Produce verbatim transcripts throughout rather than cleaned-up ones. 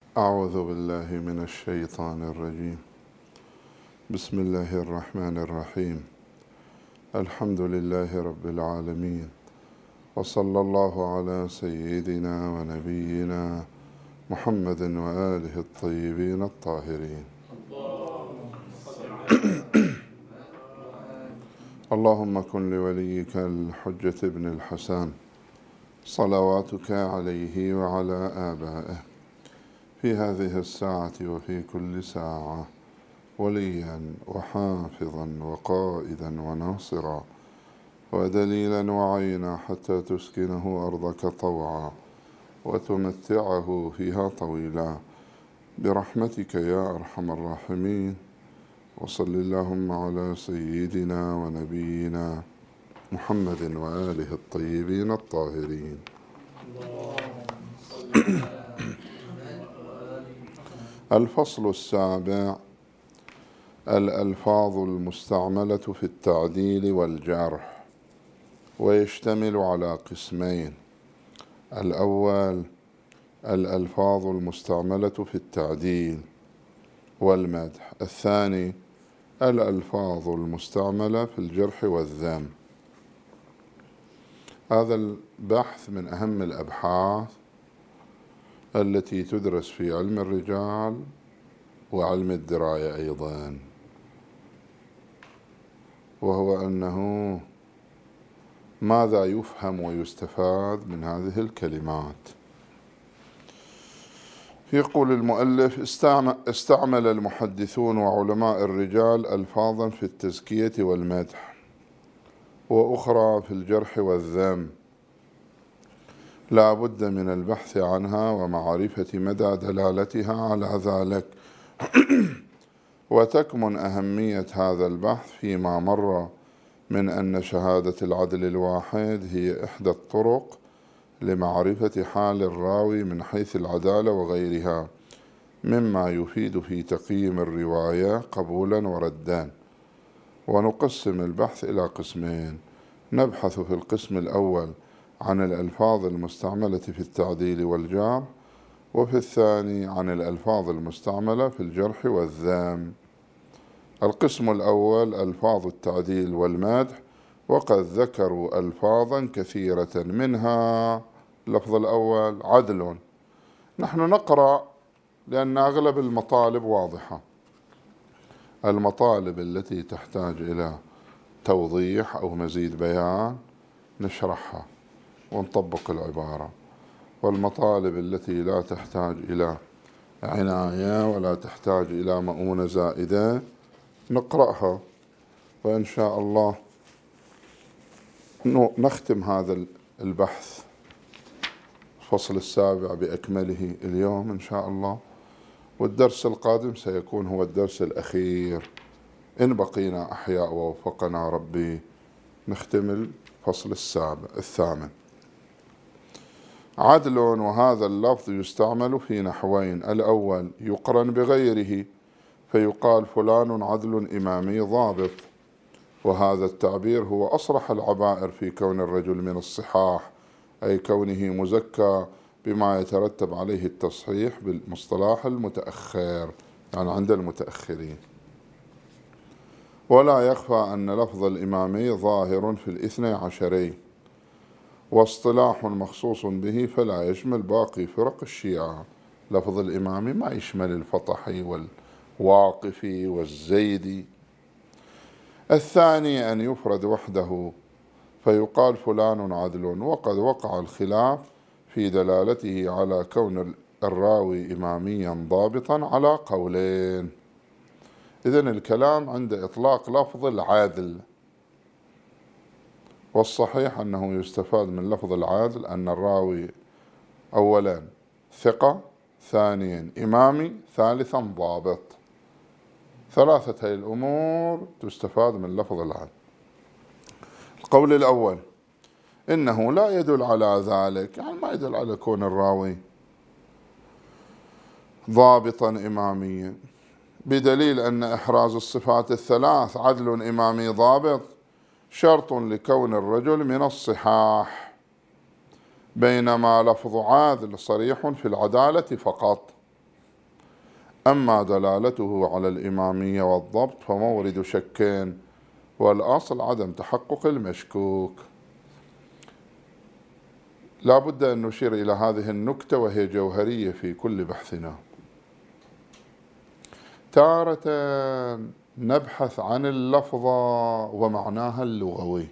أعوذ بالله من الشيطان الرجيم. بسم الله الرحمن الرحيم. الحمد لله رب العالمين، وصلى الله على سيدنا ونبينا محمد وآله الطيبين الطاهرين. اللهم كن لوليك الحجة ابن الحسن صلواتك عليه وعلى آبائه في هذه الساعة وفي كل ساعة وليا وحافظا وقائدا وناصرا ودليلا وعينا حتى تسكنه أرضك طوعا وتمتعه فيها طويلا برحمتك يا أرحم الراحمين. وصل اللهم على سيدنا ونبينا محمد وآله الطيبين الطاهرين. الفصل السابع: الألفاظ المستعملة في التعديل والجرح، ويشتمل على قسمين: الأول الألفاظ المستعملة في التعديل والمدح، الثاني الألفاظ المستعملة في الجرح والذم. هذا البحث من أهم الأبحاث التي تدرس في علم الرجال وعلم الدراية أيضا، وهو أنه ماذا يفهم ويستفاد من هذه الكلمات. يقول المؤلف: استعمل المحدثون وعلماء الرجال ألفاظا في التزكية والمدح وأخرى في الجرح والذم، لا بد من البحث عنها ومعرفة مدى دلالتها على ذلك. وتكمن أهمية هذا البحث فيما مر من أن شهادة العدل الواحد هي إحدى الطرق لمعرفة حال الراوي من حيث العدالة وغيرها، مما يفيد في تقييم الرواية قبولا وردا. ونقسم البحث إلى قسمين: نبحث في القسم الأول عن الألفاظ المستعملة في التعديل والجرح، وفي الثاني عن الألفاظ المستعملة في الجرح والذم. القسم الأول ألفاظ التعديل والمدح، وقد ذكروا ألفاظا كثيرة، منها اللفظ الأول عدل. نحن نقرأ لأن أغلب المطالب واضحة، المطالب التي تحتاج إلى توضيح أو مزيد بيان نشرحها ونطبق العبارة، والمطالب التي لا تحتاج إلى عناية ولا تحتاج إلى مؤونة زائدة نقرأها، وإن شاء الله نختم هذا البحث الفصل السابع بأكمله اليوم إن شاء الله، والدرس القادم سيكون هو الدرس الأخير إن بقينا أحياء ووفقنا ربي نختم الفصل السابع الثامن. عدل، وهذا اللفظ يستعمل في نحوين: الأول يقرن بغيره فيقال فلان عدل إمامي ضابط، وهذا التعبير هو أصرح العبائر في كون الرجل من الصحاح، أي كونه مزكى بما يترتب عليه التصحيح بالمصطلح المتأخر، يعني عند المتأخرين. ولا يخفى أن لفظ الإمامي ظاهر في الاثني عشري، واصطلاح مخصوص به فلا يشمل باقي فرق الشيعة. لفظ الإمامي ما يشمل الفطحي والواقفي والزيدي. الثاني أن يفرد وحده فيقال فلان عدل، وقد وقع الخلاف في دلالته على كون الراوي إماميا ضابطا على قولين. إذن الكلام عند إطلاق لفظ العادل، والصحيح أنه يستفاد من لفظ العادل أن الراوي أولا ثقة، ثانيا إمامي، ثالثا ضابط. ثلاثة هذه الأمور تستفاد من لفظ العادل. القول الأول إنه لا يدل على ذلك، يعني ما يدل على كون الراوي ضابطا إماميا، بدليل أن إحراز الصفات الثلاث عدل إمامي ضابط شرط لكون الرجل من الصحاح، بينما لفظ عادل صريح في العدالة فقط. أما دلالته على الإمامية والضبط فمورد شكين، والأصل عدم تحقق المشكوك. لا بد أن نشير إلى هذه النكتة وهي جوهرية في كل بحثنا. تارة نبحث عن اللفظة ومعناها اللغوي،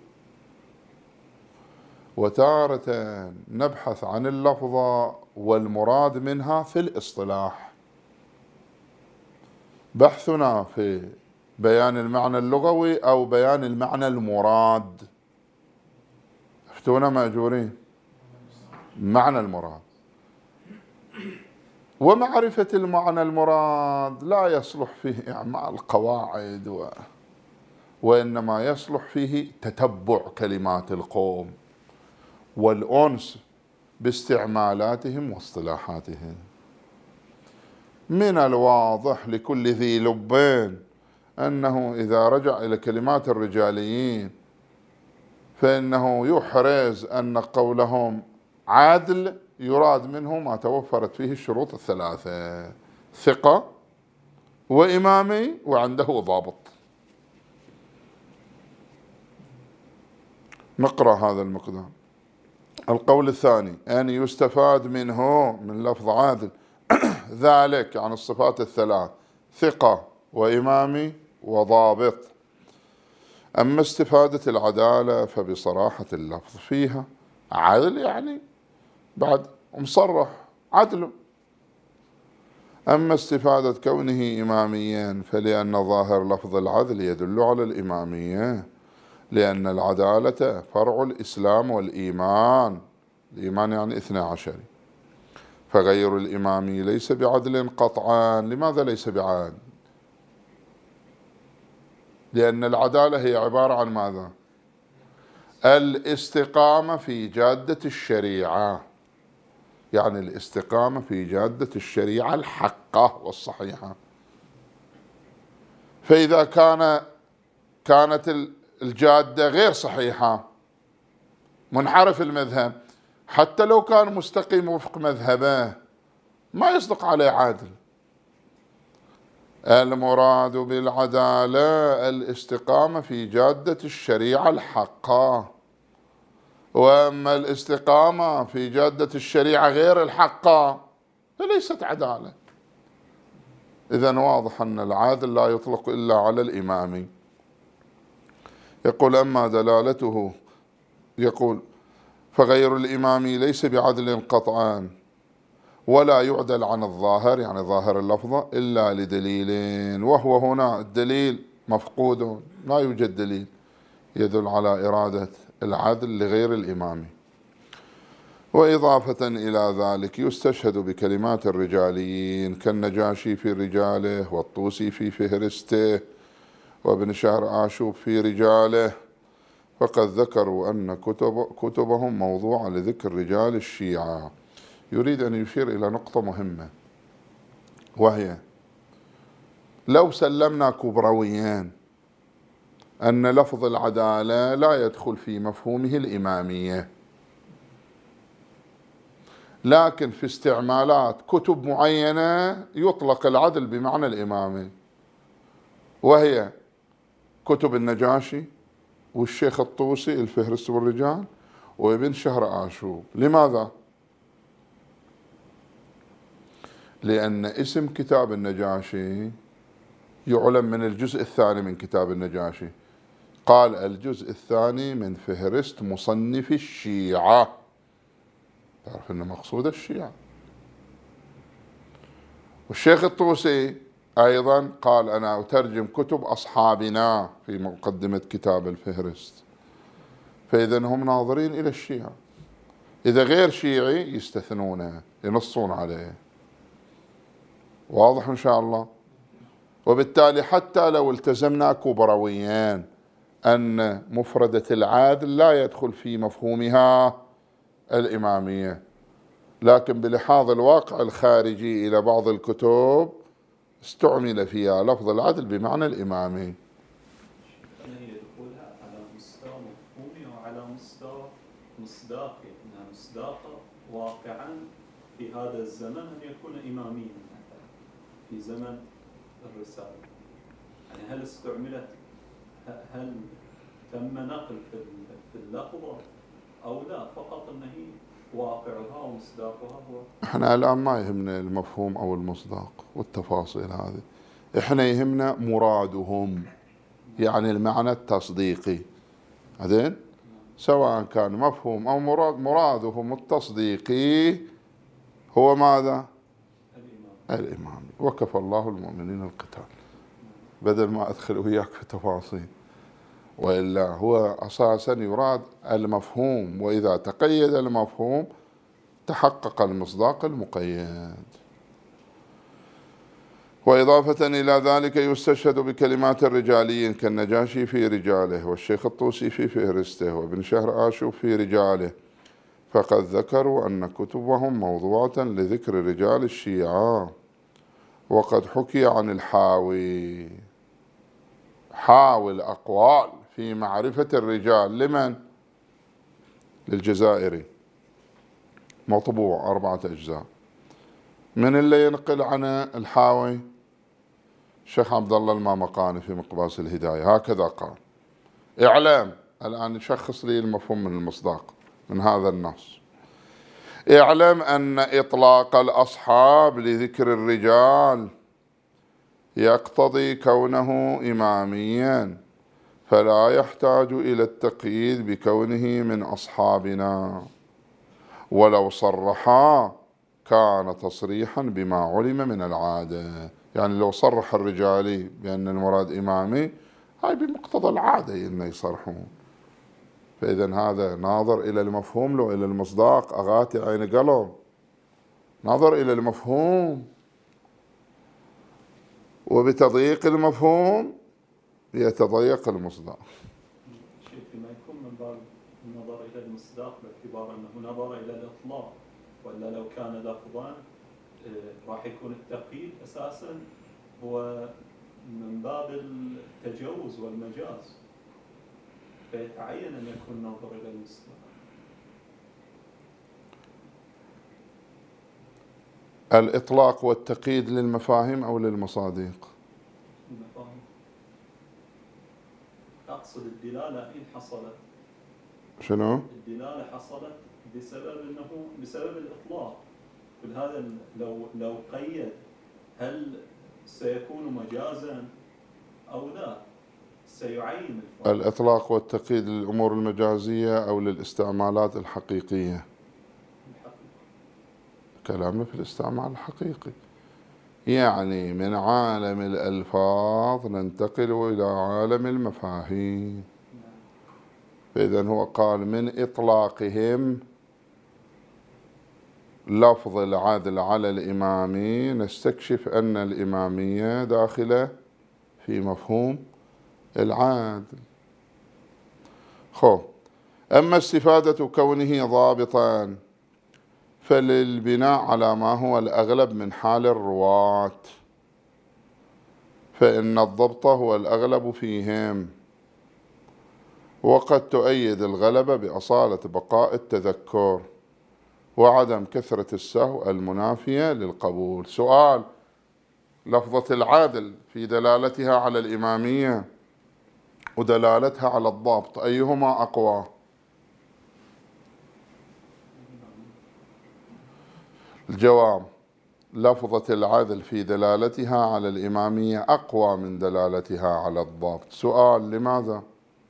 وتارة نبحث عن اللفظة والمراد منها في الاصطلاح. بحثنا في بيان المعنى اللغوي أو بيان المعنى المراد؟ افتونا مأجورين. معنى المراد، ومعرفة المعنى المراد لا يصلح فيه إعمال القواعد و... وإنما يصلح فيه تتبع كلمات القوم والأنس باستعمالاتهم واصطلاحاتهم. من الواضح لكل ذي لبين أنه إذا رجع إلى كلمات الرجاليين فإنه يحرز أن قولهم عادل يراد منه ما توفرت فيه الشروط الثلاثة: ثقة وإمامي وعنده ضابط. نقرأ هذا المقدار. القول الثاني: أن يستفاد منه من لفظ عادل ذلك عن الصفات الثلاث: ثقة وإمامي وضابط. أما استفادة العدالة فبصراحة اللفظ فيها عدل، يعني بعد مصرح عدل. أما استفادة كونه إماميا فلأن ظاهر لفظ العدل يدل على الإمامية، لأن العدالة فرع الإسلام والإيمان. الإيمان يعني اثنى عشر، فغير الإمامي ليس بعدل قطعا. لماذا ليس بعدل؟ لأن العدالة هي عبارة عن ماذا؟ الاستقامة في جادة الشريعة، يعني الاستقامة في جادة الشريعة الحقة والصحيحة. فإذا كان كانت الجادة غير صحيحة، منحرف المذهب، حتى لو كان مستقيم وفق مذهبه ما يصدق عليه عادل. المراد بالعدالة الاستقامة في جادة الشريعة الحقة، وأما الاستقامة في جادة الشريعة غير الحقة فليست عدالة. إذن واضح أن العادل لا يطلق إلا على الإمامي. يقول: أما دلالته، يقول: فغير الإمامي ليس بعدل قطعا ولا يعدل عن الظاهر، يعني ظاهر اللفظة، إلا لدليل، وهو هنا الدليل مفقود، لا يوجد دليل يدل على إرادة العدل لغير الإمامي. وإضافة إلى ذلك يستشهد بكلمات الرجاليين كالنجاشي في رجاله، والطوسي في فهرسته، وابن شهر آشوب في رجاله، فقد ذكروا أن كتب كتبهم موضوعة لذكر رجال الشيعة. يريد أن يشير إلى نقطة مهمة، وهي: لو سلمنا كبرويان أن لفظ العدالة لا يدخل في مفهومه الإمامية، لكن في استعمالات كتب معينة يطلق العدل بمعنى الإمامي، وهي كتب النجاشي والشيخ الطوسي الفهرست والرجال وابن شهر آشوب. لماذا؟ لأن اسم كتاب النجاشي يعلم من الجزء الثاني من كتاب النجاشي، قال: الجزء الثاني من فهرست مصنف الشيعة. تعرف أن مقصود الشيعة. والشيخ الطوسي أيضا قال: أنا أترجم كتب أصحابنا في مقدمة كتاب الفهرست. فإذا هم ناظرين إلى الشيعة، إذا غير شيعي يستثنونه، ينصون عليه. واضح إن شاء الله؟ وبالتالي حتى لو التزمنا كبرويان أن مفردة العادل لا يدخل في مفهومها الإمامية، لكن بلحاظ الواقع الخارجي إلى بعض الكتب استعمل فيها لفظ العدل بمعنى الإمامي. هي دخولها على مستوى مفهومي وعلى مستوى مصداقي، أنها مصداقة. مصداقة واقعا في هذا الزمن أن يكون إماميا مثلا. في زمن الرسالة؟ يعني هل استعملت، هل تم نقل في اللفظة أو لا، فقط أن هي واقعها ومصداقها هو؟ احنا الآن ما يهمنا المفهوم أو المصداق والتفاصيل هذه، احنا يهمنا مرادهم، يعني المعنى التصديقي. بعدين سواء كان مفهوم أو مراد، مرادهم التصديقي هو ماذا؟ الإمام. الإمام. وكفى الله المؤمنين القتال، بدل ما أدخل وياك في تفاصيل، وإلا هو أساسا يراد المفهوم، وإذا تقيد المفهوم تحقق المصداق المقيد. وإضافة إلى ذلك يستشهد بكلمات الرجاليين كالنجاشي في رجاله، والشيخ الطوسي في فهرسته، وابن شهر آشوب في رجاله، فقد ذكروا أن كتبهم موضوعة لذكر رجال الشيعة. وقد حكي عن الحاوي، حاوي الأقوال في معرفة الرجال، لمن؟ للجزائري، مطبوع أربعة أجزاء. من اللي ينقل عن الحاوي؟ الشيخ عبد الله المامقاني في مقباس الهداية، هكذا قال. إعلام، الآن يشخص لي المفهوم من المصداق من هذا النص. اعلم أن إطلاق الأصحاب لذكر الرجال يقتضي كونه إماميا، فلا يحتاج إلى التقييد بكونه من أصحابنا، ولو صرحا كان تصريحا بما علم من العادة. يعني لو صرح الرجالي بأن المراد إمامي، هاي بمقتضى العادة إنه يصرحون. فإذا هذا ناظر إلى المفهوم لو إلى المصداق، أغاتي عين قلب، ناظر إلى المفهوم، وبتضييق المفهوم يتضيق المصداق. شيء ما يكون من باب النظر إلى المصداق باعتبار أنه نظر إلى الإطلاق، ولا لو كان لفظا راح يكون التقييد أساسا هو من باب التجوز والمجاز، فيتعين أن يكون نظر إلى المصداق. الإطلاق والتقييد للمفاهيم أو للمصادق؟ المفاهيم. أقصد الدلالة إن حصلت. شنو؟ الدلالة حصلت بسبب أنه بسبب الإطلاق. هذا لو لو قيد، هل سيكون مجازا أو لا؟ سيعين الفرق. الإطلاق والتقييد للأمور المجازية أو للاستعمالات الحقيقية؟ كلامنا في الاستعمال الحقيقي، يعني من عالم الألفاظ ننتقل إلى عالم المفاهيم. فإذا هو قال من إطلاقهم لفظ العدل على الإمامي نستكشف أن الإمامية داخلة في مفهوم العدل. خب، أما استفادة كونه ضابطا فللبناء على ما هو الأغلب من حال الرواة، فإن الضبط هو الأغلب فيهم، وقد تؤيد الغلبة بأصالة بقاء التذكر وعدم كثرة السهو المنافية للقبول. سؤال: لفظة العدل في دلالتها على الإمامية ودلالتها على الضبط أيهما أقوى؟ الجواب: لفظة العدل في دلالتها على الإمامية أقوى من دلالتها على الضبط. سؤال: لماذا؟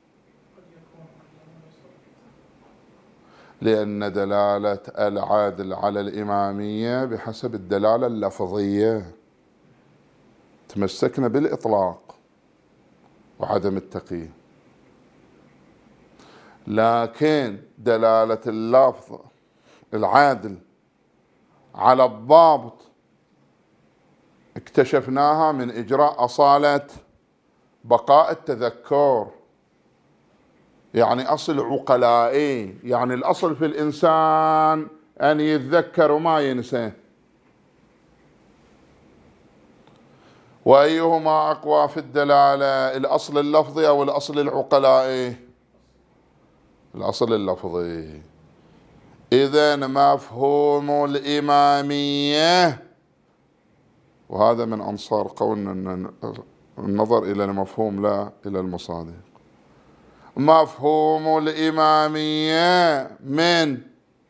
لأن دلالة العدل على الإمامية بحسب الدلالة اللفظية، تمسكنا بالإطلاق وعدم التقييد، لكن دلالة اللفظ العادل على الضابط اكتشفناها من إجراء أصالة بقاء التذكر، يعني أصل عقلائي، يعني الأصل في الإنسان أن يتذكر وما ينسى. وأيهما أقوى في الدلالة، الأصل اللفظي أو الأصل العقلائي؟ الأصل اللفظي. إذن مفهوم الإمامية وهذا من أنصار قولنا أن النظر إلى المفهوم لا إلى المصادر. مفهوم الإمامية من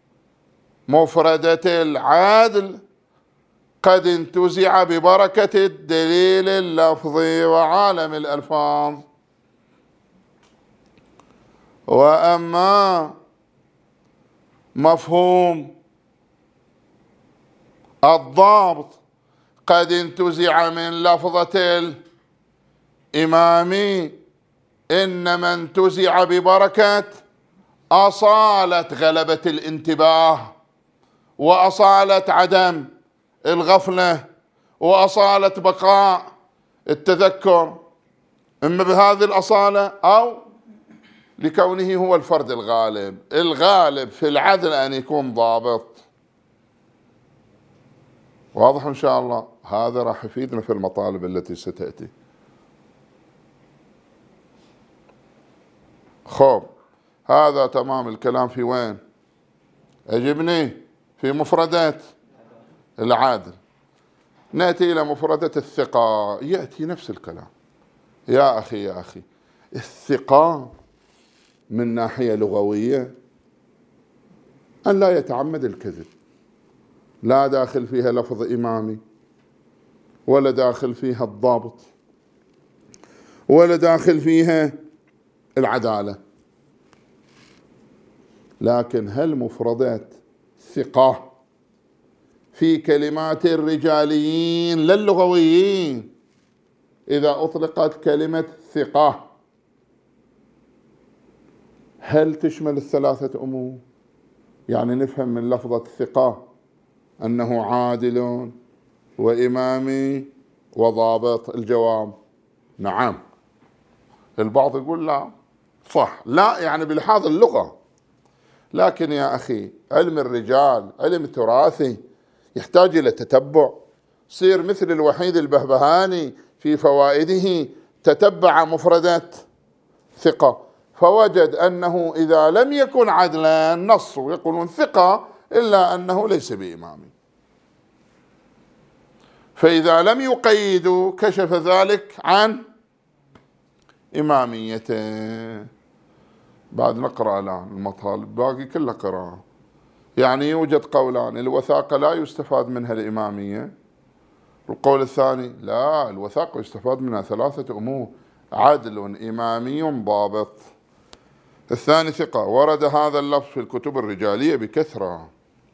مفردة العدل قد انتزع ببركة الدليل اللفظي وعالم الألفاظ. وأما مفهوم الضابط قد انتزع من لفظة الإمامي، إنما انتزع ببركة أصالة غلبة الانتباه وأصالة عدم الغفلة وأصالة بقاء التذكر، إما بهذه الأصالة أو لكونه هو الفرد الغالب. الغالب في العدل أن يكون ضابط. واضح إن شاء الله؟ هذا راح يفيدنا في المطالب التي ستأتي. خب، هذا تمام الكلام. في وين؟ أجبني في مفردات العادل. نأتي إلى مفردة الثقة، يأتي نفس الكلام. يا أخي يا أخي، الثقة من ناحية لغوية أن لا يتعمد الكذب، لا داخل فيها لفظ إمامي ولا داخل فيها الضابط ولا داخل فيها العدالة. لكن هل مفردات ثقة في كلمات الرجاليين لا اللغويين، إذا أطلقت كلمة ثقة هل تشمل الثلاثة أمور؟ يعني نفهم من لفظة الثقة أنه عادل وإمامي وضابط. الجواب نعم. البعض يقول لا، صح، لا يعني بلحاظ اللغة. لكن يا أخي، علم الرجال علم تراثي يحتاج إلى تتبع. صير مثل الوحيد البهبهاني في فوائده تتبع مفردات ثقة، فوجد أنه إذا لم يكن عدلا نصوا يقولون ثقة إلا أنه ليس بإمامي، فإذا لم يقيدوا كشف ذلك عن إماميته. بعد نقرأ الآن المطالب، باقي كلها قراءة. يعني يوجد قولان: الوثاقة لا يستفاد منها الإمامية. القول الثاني: لا، الوثاقة يستفاد منها ثلاثة أمور: عدل، إمامي، ضابط. الثاني ثقة. ورد هذا اللفظ في الكتب الرجالية بكثرة،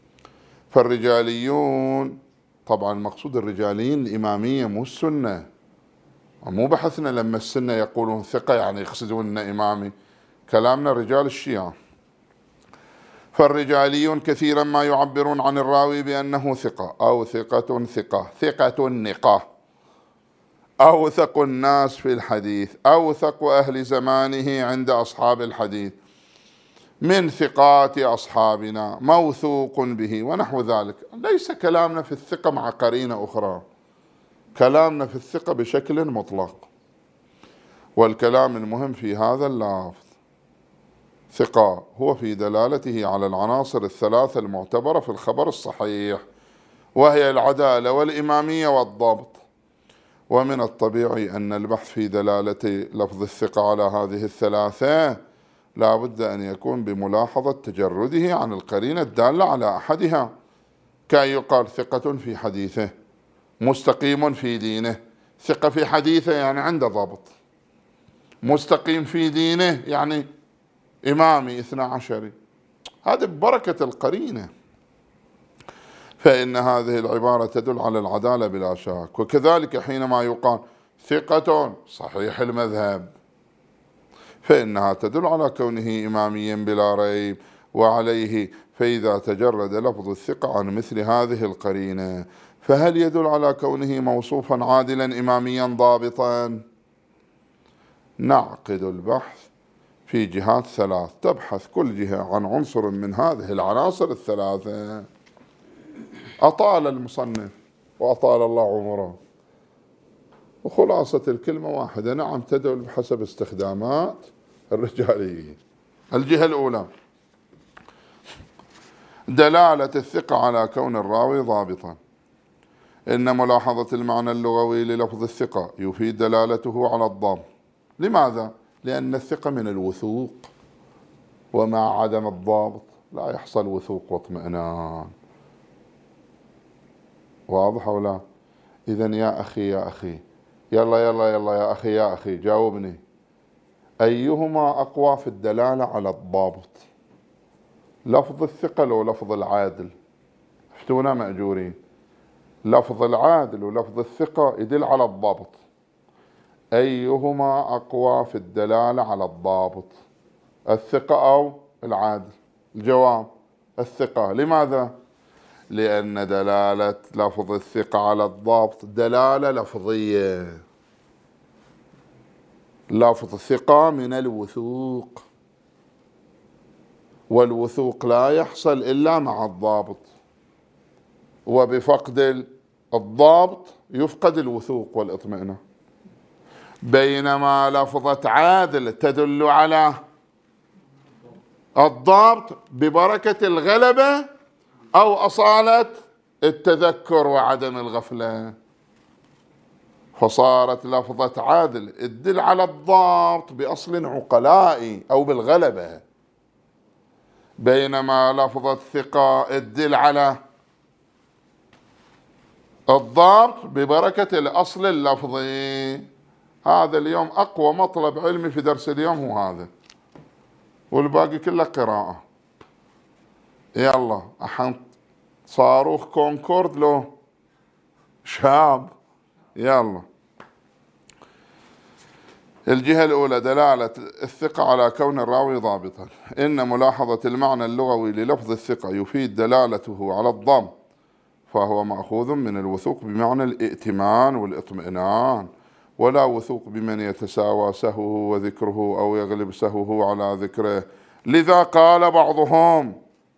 فالرجاليون طبعا المقصود الرجاليين الإمامية مو السنة، مو بحثنا لما السنة يقولون ثقة يعني يقصدون إمامي، كلامنا رجال الشيعة. فالرجاليون كثيرا ما يعبرون عن الراوي بأنه ثقة أو ثقة ثقة ثقة نقة، أوثق الناس في الحديث، أوثق أهل زمانه عند أصحاب الحديث، من ثقات أصحابنا، موثوق به، ونحو ذلك. ليس كلامنا في الثقة مع قرينة أخرى، كلامنا في الثقة بشكل مطلق. والكلام المهم في هذا اللفظ ثقة هو في دلالته على العناصر الثلاثة المعتبرة في الخبر الصحيح، وهي العدالة والإمامية والضبط. ومن الطبيعي أن البحث في دلالة لفظ الثقة على هذه الثلاثة لا بد أن يكون بملاحظة تجرده عن القرينة الدالة على أحدها، كأن يقال ثقة في حديثه، مستقيم في دينه. ثقة في حديثه يعني عنده ضبط، مستقيم في دينه يعني إمامي اثنى عشري. هذه ببركة القرينة. فإن هذه العبارة تدل على العدالة بلا شك. وكذلك حينما يقال ثقة صحيح المذهب فإنها تدل على كونه إماميا بلا ريب. وعليه فإذا تجرد لفظ الثقة عن مثل هذه القرينة فهل يدل على كونه موصوفا عادلا إماميا ضابطا؟ نعقد البحث في جهات ثلاث، تبحث كل جهة عن عنصر من هذه العناصر الثلاثة. أطال المصنف وأطال الله عمره، وخلاصة الكلمة واحدة: نعم تدل بحسب استخدامات الرجاليين. الجهة الأولى: دلالة الثقة على كون الراوي ضابطا. إن ملاحظة المعنى اللغوي للفظ الثقة يفيد دلالته على الضم. لماذا؟ لأن الثقة من الوثوق، ومع عدم الضابط لا يحصل وثوق واطمئنان. واضح أو لا؟ إذن يا أخي يا أخي يلا يلا يلا يا أخي يا أخي جاوبني، أيهما أقوى في الدلالة على الضابط؟ لفظ الثقة لو لفظ العادل؟ افتونا مأجورين. لفظ العادل ولفظ الثقة يدل على الضابط، أيهما أقوى في الدلالة على الضابط؟ الثقة أو العادل؟ الجواب الثقة. لماذا؟ لأن دلالة لفظ الثقة على الضابط دلالة لفظية. لفظ الثقة من الوثوق، والوثوق لا يحصل إلا مع الضابط، وبفقد الضابط يفقد الوثوق والاطمئنان. بينما لفظة عادل تدل على الضابط ببركة الغلبة أو أصالة التذكر وعدم الغفلة، فصارت لفظة عادل تدل على الضابط بأصل عقلائي أو بالغلبة، بينما لفظة ثقة تدل على الضابط ببركة الأصل اللفظي. هذا اليوم أقوى مطلب علمي في درس اليوم هو هذا، والباقي كله قراءة. يلا أحن صاروخ كونكورد له شاب. يلا الجهة الأولى دلالة الثقة على كون الراوي ضابطا. إن ملاحظة المعنى اللغوي للفظ الثقة يفيد دلالته على الضم، فهو مأخوذ من الوثوق بمعنى الائتمان والاطمئنان، ولا وثوق بمن يتساوى سهوه وذكره أو يغلب سهوه على ذكره. لذا قال بعضهم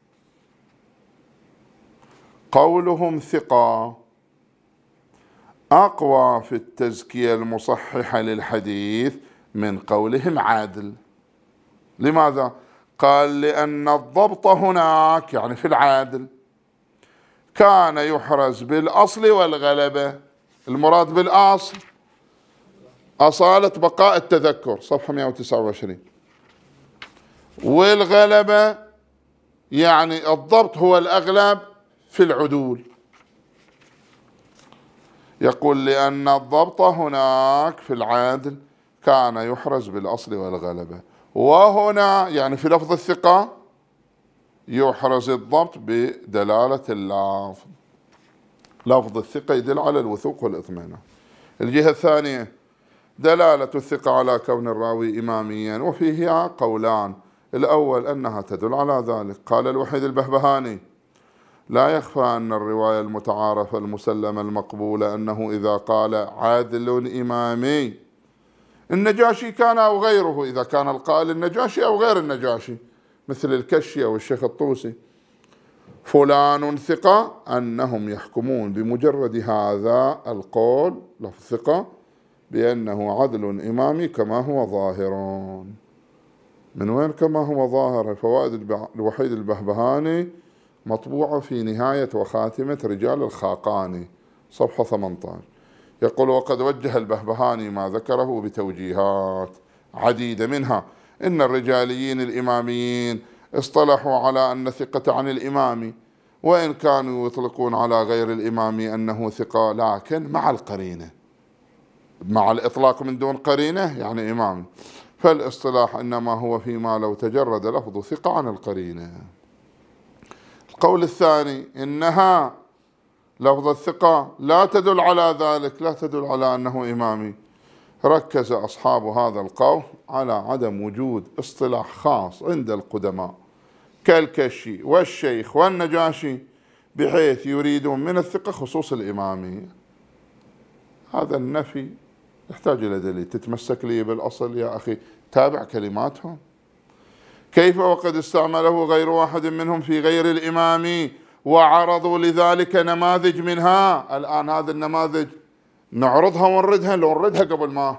قولهم ثقة أقوى في التزكية المصححة للحديث من قولهم عادل. لماذا؟ قال لأن الضبط هناك يعني في العادل كان يحرز بالأصل والغلبة. المراد بالأصل أصالة بقاء التذكر، صفحة مئة وتسعة وعشرين، والغلبة يعني الضبط هو الأغلب في العدول. يقول لأن الضبط هناك في العادل كان يحرز بالأصل والغلبة، وهنا يعني في لفظ الثقة يحرز الضبط بدلالة اللفظ. لفظ الثقة يدل على الوثوق والإطمئنان. الجهة الثانية دلالة الثقة على كون الراوي إماميا، وفيها قولان. الأول أنها تدل على ذلك. قال الوحيد البهبهاني: لا يخفى أن الرواية المتعارفة المسلمة المقبولة أنه إذا قال عادل إمامي النجاشي كان أو غيره، إذا كان القائل النجاشي أو غير النجاشي مثل الكشي أو الشيخ الطوسي، فلان ثقة، أنهم يحكمون بمجرد هذا القول لفظ ثقة بأنه عدل إمامي كما هو ظاهر. من وين كما هو ظاهر؟ فوائد الوحيد البهبهاني مطبوعة في نهاية وخاتمة رجال الخاقاني، صفحة ثمانية عشر. يقول: وقد وجه البهبهاني ما ذكره بتوجيهات عديدة، منها إن الرجاليين الإماميين اصطلحوا على أن ثقة عن الإمام، وإن كانوا يطلقون على غير الإمام أنه ثقة، لكن مع القرينة، مع الإطلاق من دون قرينة يعني إمامي، فالاصطلاح إنما هو فيما لو تجرد لفظ ثقة عن القرينة. القول الثاني إنها لفظ الثقة لا تدل على ذلك، لا تدل على أنه إمامي. ركز أصحاب هذا القول على عدم وجود اصطلاح خاص عند القدماء كالكشي والشيخ والنجاشي بحيث يريدون من الثقة خصوص الإمامية. هذا النفي يحتاج إلى دليل. تتمسك لي بالأصل يا أخي، تابع كلماتهم. كيف وقد استعمله غير واحد منهم في غير الإمام وعرضوا لذلك نماذج منها. الآن هذه النماذج نعرضها ونردها، لو نردها قبل ما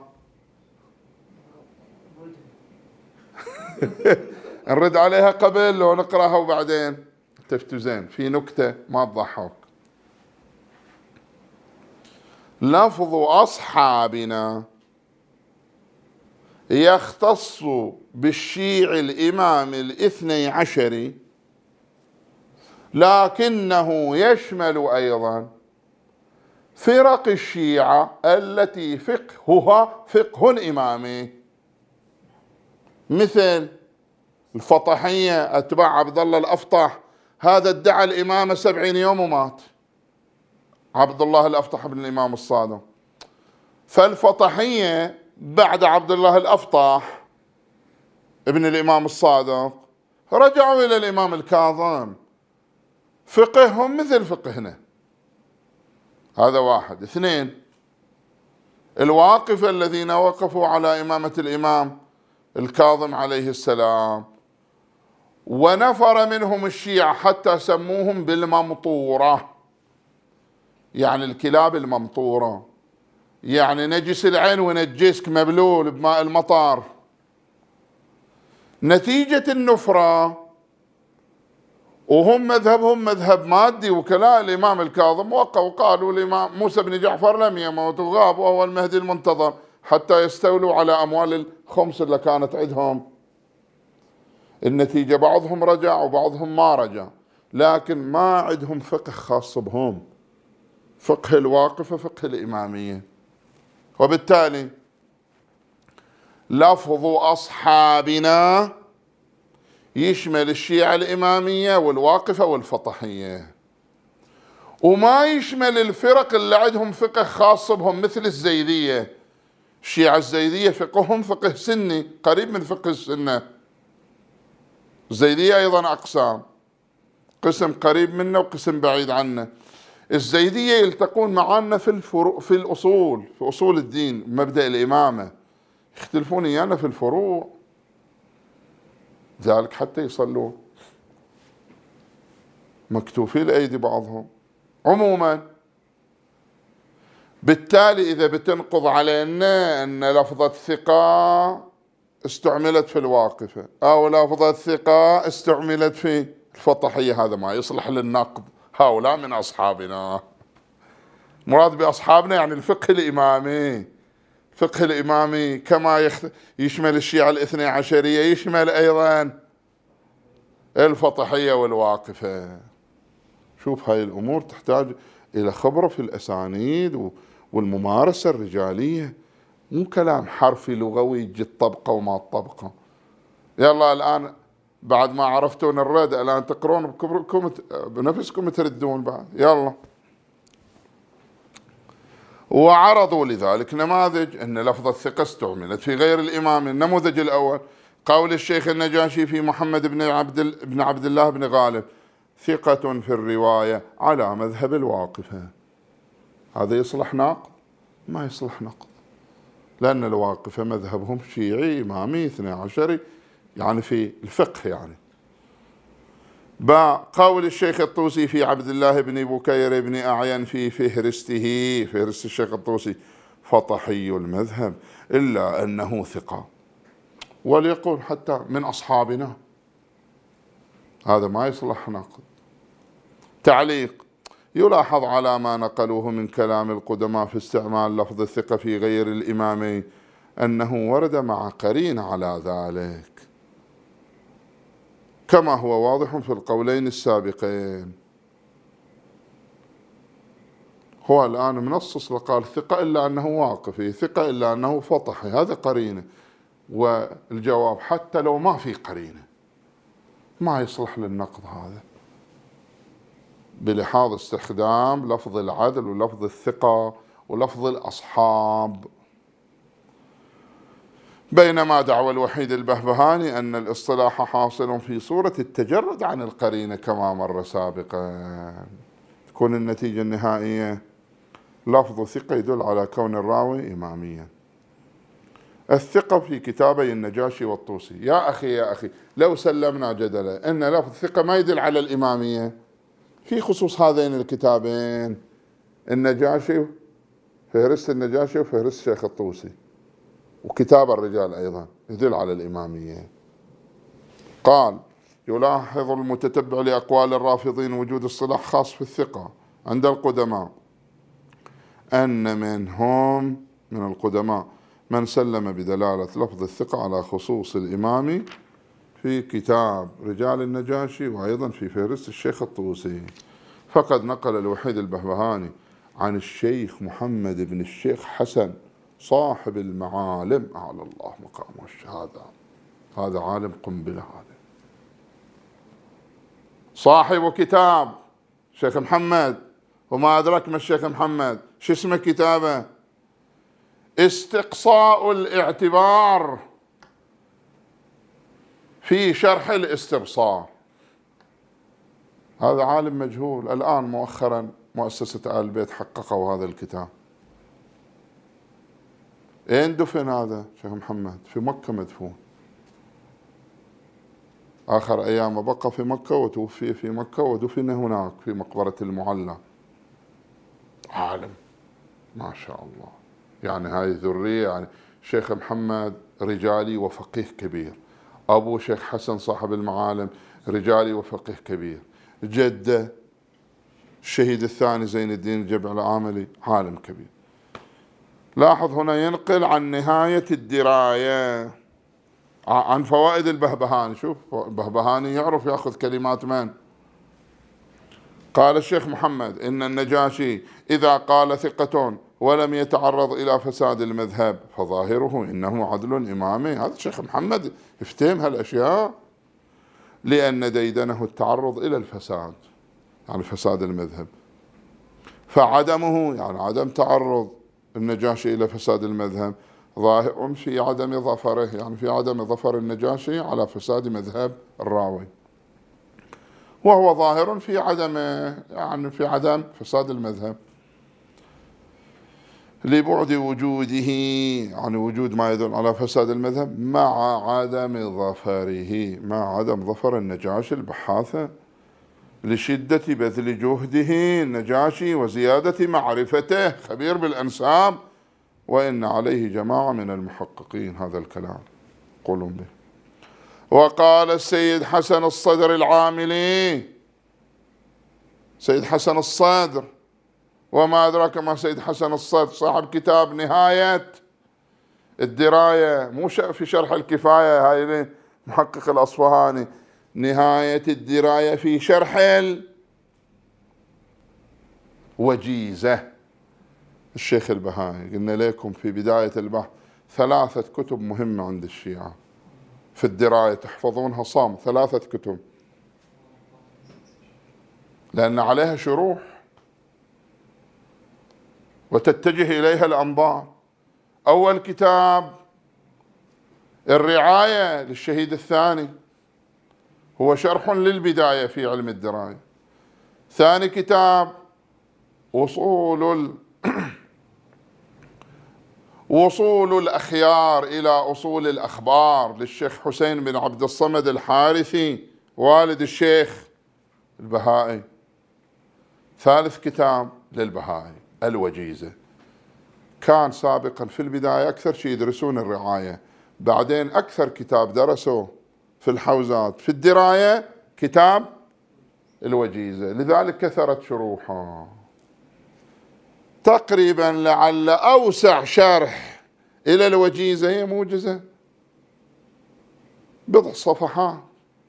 نرد عليها قبل، لو نقرأها وبعدين تفتزين في نكتة ما تضحك. لفظ أصحابنا يختص بالشيعي الإمام الاثني عشري، لكنه يشمل أيضا فرق الشيعة التي فقهها فقه إمامي، مثل الفطحية أتباع عبد الله الأفطح، هذا ادعى الإمامة سبعين يوم ومات، عبد الله الأفطح بن الإمام الصادق. فالفطحية بعد عبد الله الأفطح ابن الإمام الصادق رجعوا إلى الإمام الكاظم، فقههم مثل فقهنا. هذا واحد. اثنين، الواقفة الذين وقفوا على إمامة الإمام الكاظم عليه السلام، ونفر منهم الشيعة حتى سموهم بالممطورة، يعني الكلاب الممطورة، يعني نجس العين ونجسك مبلول بماء المطر. نتيجة النفرة، وهم مذهبهم مذهب مادي، وكلاء الإمام الكاظم وقعوا وقالوا الإمام موسى بن جعفر لم يموت وغاب وهو المهدي المنتظر حتى يستولوا على أموال الخمس اللي كانت عندهم. النتيجة بعضهم رجع وبعضهم ما رجع، لكن ما عندهم فقه خاص بهم، فقه الواقفة فقه الإمامية. وبالتالي لفظ أصحابنا يشمل الشيعة الإمامية والواقفة والفطحية، وما يشمل الفرق اللي عندهم فقه خاص بهم مثل الزيدية. الشيعة الزيدية فقههم فقه سني قريب من فقه السنة. الزيدية أيضا أقسام، قسم قريب منا وقسم بعيد عنا. الزيدية يلتقون معنا في الفروع، في الأصول، في أصول الدين، مبدأ الإمامة، يختلفون إيانا في الفروع، ذلك حتى يصلون مكتوفي الأيدي بعضهم. عموما بالتالي إذا بتنقض علينا أن لفظة ثقة استعملت في الواقفة أو لفظة ثقة استعملت في الفطحية، هذا ما يصلح للنقد. هؤلاء من أصحابنا. مراد بأصحابنا يعني الفقه الإمامي. فقه الإمامي كما يخت... يشمل الشيعة الاثني عشرية يشمل أيضا الفطحية والواقفة. شوف هاي الأمور تحتاج إلى خبرة في الأسانيد والممارسة الرجالية، مو كلام حرفي لغوي يجي الطبقة وما الطبقة. يلا الآن بعد ما عرفتون الرد الآن تقرون بكبركم بنفسكم تردون بعد. يلا. وعرضوا لذلك نماذج أن لفظ الثقة استعملت في غير الإمام. النموذج الأول قول الشيخ النجاشي في محمد بن عبد بن عبد الله بن غالب: ثقة في الرواية على مذهب الواقفة. هذا يصلح نقد؟ ما يصلح نقد، لأن الواقفة مذهبهم شيعي إمامي اثني عشري، يعني في الفقه. يعني با قول الشيخ الطوسي في عبد الله بن بكير بن أعين في فهرسته، فهرست الشيخ الطوسي: فطحي المذهب إلا أنه ثقة، وليقول حتى من أصحابنا. هذا ما يصلح نقد. تعليق: يلاحظ على ما نقلوه من كلام القدماء في استعمال لفظ الثقة في غير الإمامين أنه ورد مع قرين على ذلك، كما هو واضح في القولين السابقين. هو الآن منصص لقال ثقة إلا أنه واقفي، ثقة إلا أنه فطحي، هذا قرينة. والجواب حتى لو ما في قرينة ما يصلح للنقد هذا، بلحاظ استخدام لفظ العدل ولفظ الثقة ولفظ الأصحاب. بينما دعوى الوحيد البهبهاني أن الاصطلاح حاصل في صورة التجرد عن القرينة كما مر سابقا، تكون النتيجة النهائية لفظ ثقة يدل على كون الراوي إماميا. الثقة في كتابي النجاشي والطوسي. يا أخي يا أخي لو سلمنا جدلا أن لفظ الثقة ما يدل على الإمامية في خصوص هذين الكتابين، النجاشي، فهرست النجاشي وفهرست الشيخ الطوسي، وكتاب الرجال أيضا يدل على الإمامية. قال: يلاحظ المتتبع لأقوال الرافضين وجود اصطلاح خاص في الثقة عند القدماء أن منهم من القدماء من سلم بدلالة لفظ الثقة على خصوص الإمام في كتاب رجال النجاشي، وأيضا في فهرست الشيخ الطوسي. فقد نقل الوحيد البهبهاني عن الشيخ محمد بن الشيخ حسن صاحب المعالم، أعلى الله مقامه الشهادة، هذا عالم قنبلة، هذا صاحب كتاب شيخ محمد، وما أدرك ما الشيخ محمد، شو اسمه كتابه؟ استقصاء الاعتبار في شرح الاستبصار. هذا عالم مجهول، الآن مؤخرا مؤسسة آل البيت حققوا هذا الكتاب. أين دفن هذا شيخ محمد؟ في مكة مدفون، آخر أيام بقى في مكة وتوفي في مكة ودفن هناك في مقبرة المعلى. عالم ما شاء الله، يعني هاي ذرية، يعني شيخ محمد رجالي وفقيه كبير، أبو شيخ حسن صاحب المعالم رجالي وفقيه كبير، جده الشهيد الثاني زين الدين الجبع العاملي عالم كبير. لاحظ هنا ينقل عن نهاية الدراية، عن فوائد البهبهاني. شوف البهبهاني يعرف يأخذ كلمات من؟ قال الشيخ محمد إن النجاشي إذا قال ثقة ولم يتعرض إلى فساد المذهب فظاهره إنه عدل إمامي. هذا الشيخ محمد يفتهم هالأشياء، لأن ديدنه التعرض إلى الفساد، يعني فساد المذهب، فعدمه يعني عدم تعرض النجاشي إلى فساد المذهب ظاهر في عدم ظفره، يعني في عدم ظفر النجاشي على فساد مذهب الراوي، وهو ظاهر في عدم يعني في عدم فساد المذهب لبعد وجوده، يعني وجود ما يدل على فساد المذهب مع عدم ظفره، مع عدم ظفر النجاشي البحاثة لشدة بذل جهده النجاشي وزيادة معرفته، خبير بالأنساب، وإن عليه جماعة من المحققين هذا الكلام قولون به. وقال السيد حسن الصدر العاملي، سيد حسن الصدر، وما أدراك ما سيد حسن الصدر، صاحب كتاب نهاية الدراية، مو في شرح الكفاية، هاي محقق الأصفهاني، نهاية الدراية في شرح الوجيزة الشيخ البهائي. قلنا لكم في بداية البحث ثلاثة كتب مهمة عند الشيعة في الدراية تحفظونها صام، ثلاثة كتب لأن عليها شروح وتتجه إليها الأنظار. أول كتاب الرعاية للشهيد الثاني، هو شرح للبداية في علم الدراية. ثاني كتاب وصول ال... وصول الأخيار إلى أصول الأخبار للشيخ حسين بن عبد الصمد الحارثي والد الشيخ البهائي. ثالث كتاب للبهائي الوجيزة. كان سابقا في البداية أكثر شيء يدرسون الرعاية، بعدين أكثر كتاب درسوا في الحوزات في الدراية كتاب الوجيزة، لذلك كثرت شروحه. تقريبا لعل أوسع شرح إلى الوجيزة هي موجزة بضع صفحات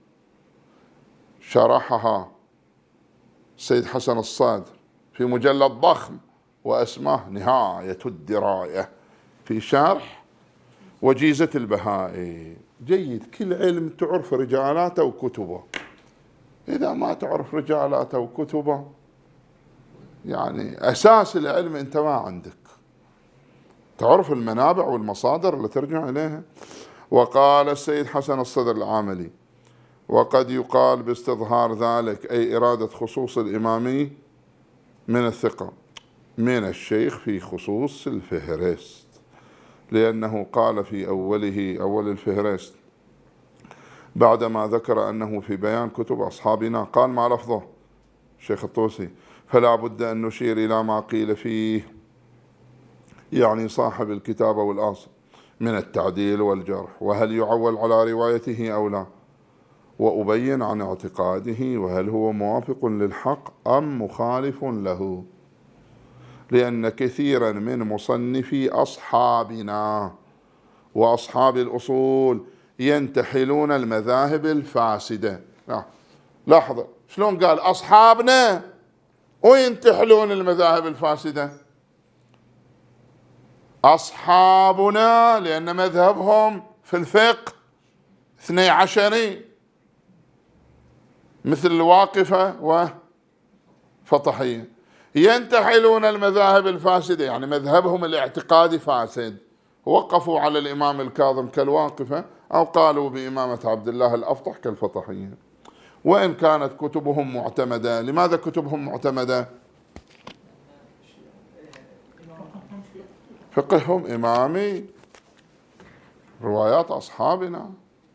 شرحها السيد حسن الصدر في مجلد ضخم واسمه نهاية الدراية في شرح وجيزة البهائي. جيد، كل علم تعرف رجالاته وكتبه، إذا ما تعرف رجالاته وكتبه يعني أساس العلم أنت ما عندك، تعرف المنابع والمصادر اللي ترجع إليها. وقال السيد حسن الصدر العاملي وقد يقال باستظهار ذلك أي إرادة خصوص الإمامي من الثقة من الشيخ في خصوص الفهرست، لأنه قال في أوله أول الفهرست بعدما ذكر أنه في بيان كتب أصحابنا قال ما لفظه الشيخ الطوسي فلا بد أن نشير إلى ما قيل فيه، يعني صاحب الكتاب والأصل من التعديل والجرح، وهل يعول على روايته أو لا، وأبين عن اعتقاده وهل هو موافق للحق أم مخالف له. لأن كثيرا من مصنفي أصحابنا وأصحاب الأصول ينتحلون المذاهب الفاسدة. لاحظوا شلون قال أصحابنا وينتحلون المذاهب الفاسدة. أصحابنا لأن مذهبهم في الفقه اثني عشري مثل الواقفة وفطحية، ينتحلون المذاهب الفاسدة يعني مذهبهم الاعتقادي فاسد، وقفوا على الإمام الكاظم كالواقفة أو قالوا بإمامة عبد الله الأفطح كالفطحية، وإن كانت كتبهم معتمدة. لماذا كتبهم معتمدة؟ فقههم إمامي، روايات أصحابنا،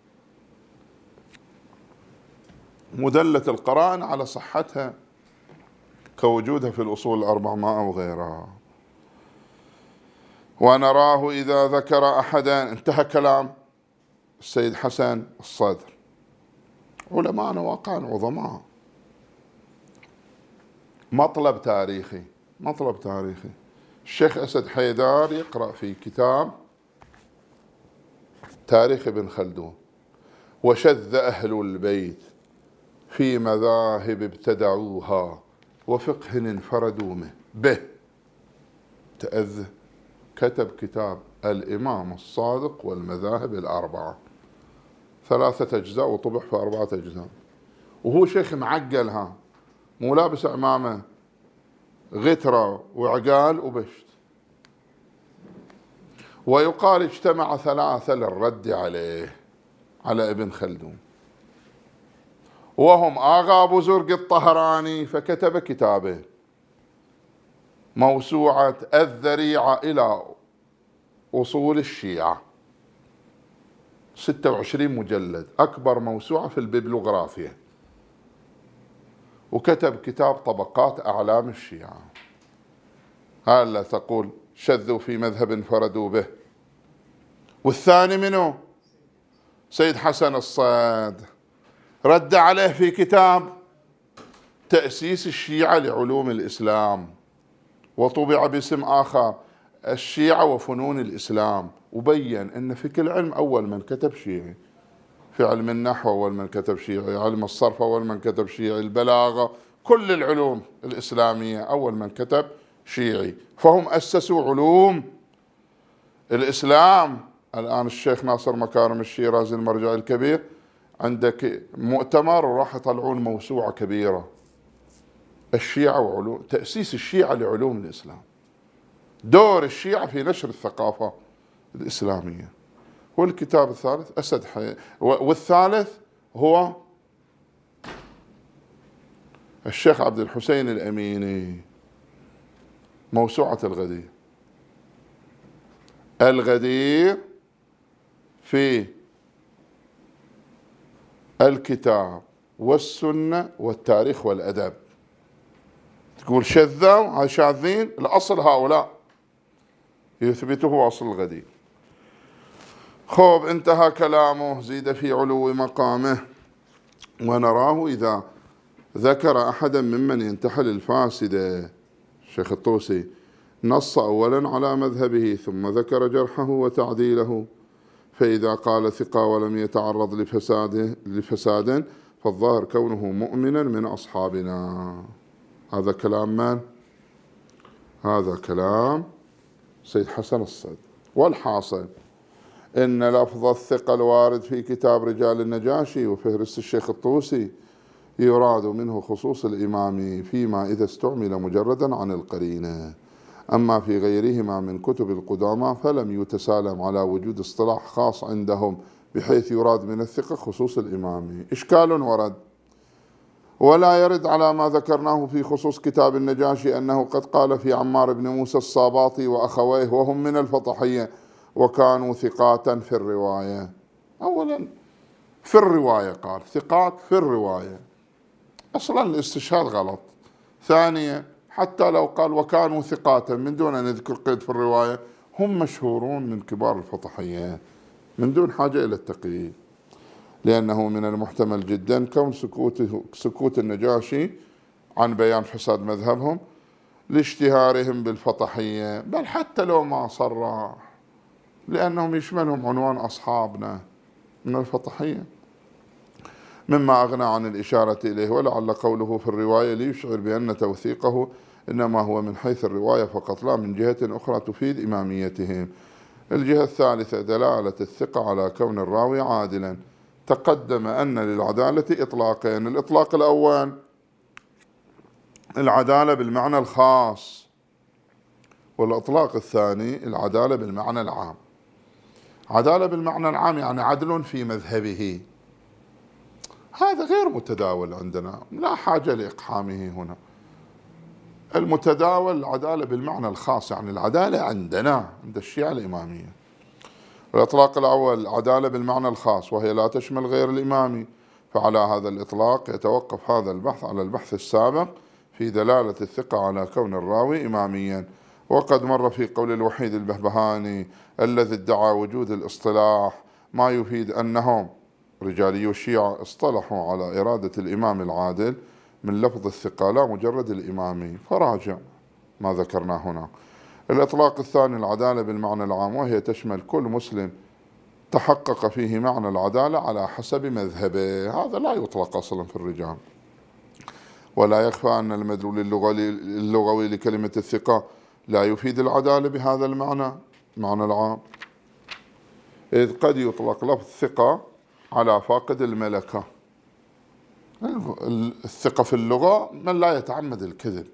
مدلة القرائن على صحتها كوجودها في الأصول الأربعة أو غيرها. ونراه إذا ذكر أحدا، انتهى كلام السيد حسن الصدر. علماءنا واقعا عظماء. مطلب تاريخي، مطلب تاريخي. الشيخ أسد حيدار يقرأ في كتاب تاريخ ابن خلدون: وشذ أهل البيت في مذاهب ابتدعوها وفقه انفردوا به. تأذى، كتب كتاب الإمام الصادق والمذاهب الأربعة، ثلاثة أجزاء وطبع في أربعة أجزاء، وهو شيخ معقل، ها مو لابس عمامة، غترة وعقال وبشت. ويقال اجتمع ثلاثة للرد عليه، على ابن خلدون، وهم آغا أبو زرق الطهراني، فكتب كتابه موسوعة الذريعة إلى أصول الشيعة، ستة وعشرين مجلد، أكبر موسوعة في الببلوغرافيا. وكتب كتاب طبقات أعلام الشيعة، هلا تقول شذوا في مذهب انفردوا به. والثاني منه سيد حسن الصاد، رد عليه في كتاب تأسيس الشيعة لعلوم الإسلام، وطبع باسم آخر الشيعة وفنون الإسلام، وبين أن في كل علم أول من كتب شيعي، في علم النحو أول من كتب شيعي، علم الصرف أول من كتب شيعي، البلاغة، كل العلوم الإسلامية أول من كتب شيعي. فهم أسسوا علوم الإسلام. الآن الشيخ ناصر مكارم الشيرازي المرجع الكبير عندك مؤتمر وراح يطلعون موسوعة كبيرة، الشيعة وعلوم، تأسيس الشيعة لعلوم الإسلام، دور الشيعة في نشر الثقافة الإسلامية. والكتاب الثالث أسد حي... والثالث هو الشيخ عبد الحسين الأميني، موسوعة الغدير. الغدير في الكتاب والسنة والتاريخ والأدب. تقول شذوا، هاي شاذين، الأصل هؤلاء يثبته أصل الغدير. خوب انتهى كلامه، زيد في علو مقامه. ونراه إذا ذكر أحدا ممن ينتحل الفاسدة، الشيخ الطوسي نص أولا على مذهبه ثم ذكر جرحه وتعديله، فإذا قال ثقة ولم يتعرض لفساده لفساد فالظاهر كونه مؤمنا من أصحابنا. هذا كلام من؟ هذا كلام سيد حسن الصدر. والحاصل إن لفظ الثقة الوارد في كتاب رجال النجاشي وفهرس الشيخ الطوسي يراد منه خصوص الإمام فيما إذا استعمل مجردا عن القرينة، أما في غيرهما من كتب القدامى فلم يتسالم على وجود اصطلاح خاص عندهم بحيث يراد من الثقة خصوص الإمام. إشكال ورد، ولا يرد على ما ذكرناه في خصوص كتاب النجاشي أنه قد قال في عمار بن موسى الصاباطي وأخويه وهم من الفطحية وكانوا ثقات في الرواية. أولا في الرواية قال ثقات في الرواية، أصلا الاستشهاد غلط. ثانيا حتى لو قال وكانوا ثقات من دون أن يذكر قيد في الرواية، هم مشهورون من كبار الفطحية من دون حاجة إلى التقييد، لأنه من المحتمل جدا كون سكوت سكوت النجاشي عن بيان فساد مذهبهم لاشتهارهم بالفطحية، بل حتى لو ما صرح، لأنهم يشملهم عنوان أصحابنا من الفطحية، مما أغنى عن الإشارة إليه. ولعل قوله في الرواية ليشعر بأن توثيقه إنما هو من حيث الرواية فقط لا من جهة أخرى تفيد إماميتهم. الجهة الثالثة دلالة الثقة على كون الراوي عادلا. تقدم أن للعدالة إطلاقين: الإطلاق الأول العدالة بالمعنى الخاص، والإطلاق الثاني العدالة بالمعنى العام. عدالة بالمعنى العام يعني عدل في مذهبه، هذا غير متداول عندنا، لا حاجة لإقحامه هنا. المتداول العدالة بالمعنى الخاص، يعني العدالة عندنا عند الشيعة الإمامية. الإطلاق الأول عدالة بالمعنى الخاص وهي لا تشمل غير الإمامي، فعلى هذا الإطلاق يتوقف هذا البحث على البحث السابق في دلالة الثقة على كون الراوي إماميا. وقد مر في قول الوحيد البهبهاني الذي ادعى وجود الاصطلاح ما يفيد أنهم رجالي الشيعة اصطلحوا على إرادة الإمام العادل من لفظ الثقة لا مجرد الإمامي، فراجع ما ذكرناه هنا. الإطلاق الثاني العدالة بالمعنى العام وهي تشمل كل مسلم تحقق فيه معنى العدالة على حسب مذهبه، هذا لا يطلق أصلا في الرجال. ولا يخفى أن المدلول اللغوي لكلمة الثقة لا يفيد العدالة بهذا المعنى معنى العام، إذ قد يطلق لفظ ثقة على فاقد الملكة. الثقة في اللغة من لا يتعمد الكذب،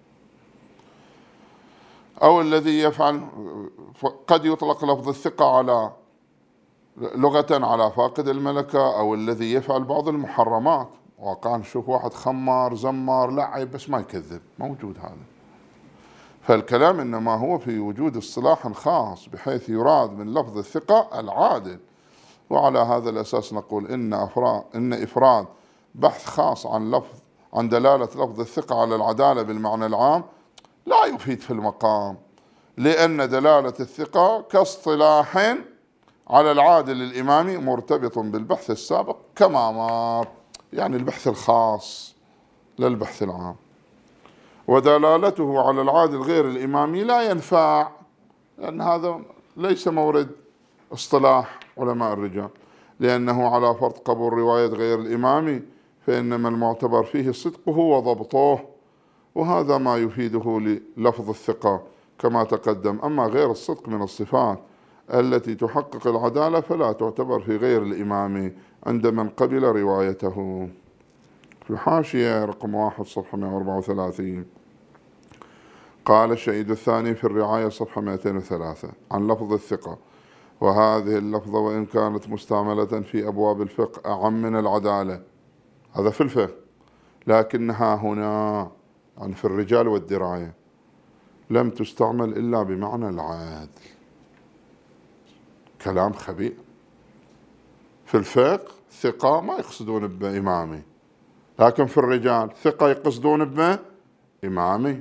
أو الذي يفعل. قد يطلق لفظ الثقة على لغة على فاقد الملكة أو الذي يفعل بعض المحرمات. واقعا نشوف واحد خمار زمار لعب بس ما يكذب، موجود هذا. فالكلام إنما هو في وجود اصطلاح خاص بحيث يراد من لفظ الثقة العادل. وعلى هذا الأساس نقول إن أفراد إن إفراد بحث خاص عن لفظ عن دلالة لفظ الثقة على العدالة بالمعنى العام لا يفيد في المقام، لأن دلالة الثقة كاصطلاح على العادل الإمامي مرتبط بالبحث السابق كما مر، يعني البحث الخاص للبحث العام. ودلالته على العادل غير الإمامي لا ينفع، لأن هذا ليس مورد اصطلاح علماء الرجال، لأنه على فرض قبول رواية غير الإمامي فإنما المعتبر فيه صدقه وضبطه، وهذا ما يفيده للفظ الثقة كما تقدم. أما غير الصدق من الصفات التي تحقق العدالة فلا تعتبر في غير الإمامي عند من قبل روايته. في الحاشية رقم واحد صفحة مئة وأربعة وثلاثين قال الشهيد الثاني في الرعاية صفحة مئتين وثلاثة عن لفظ الثقة: وهذه اللفظة وإن كانت مستعملة في أبواب الفقه أعم من العدالة، هذا في الفقه، لكنها هنا يعني في الرجال والدراية لم تستعمل إلا بمعنى العادل. كلام خبيث. في الفقه ثقة ما يقصدون بإمامي، لكن في الرجال ثقة يقصدون بإمامي.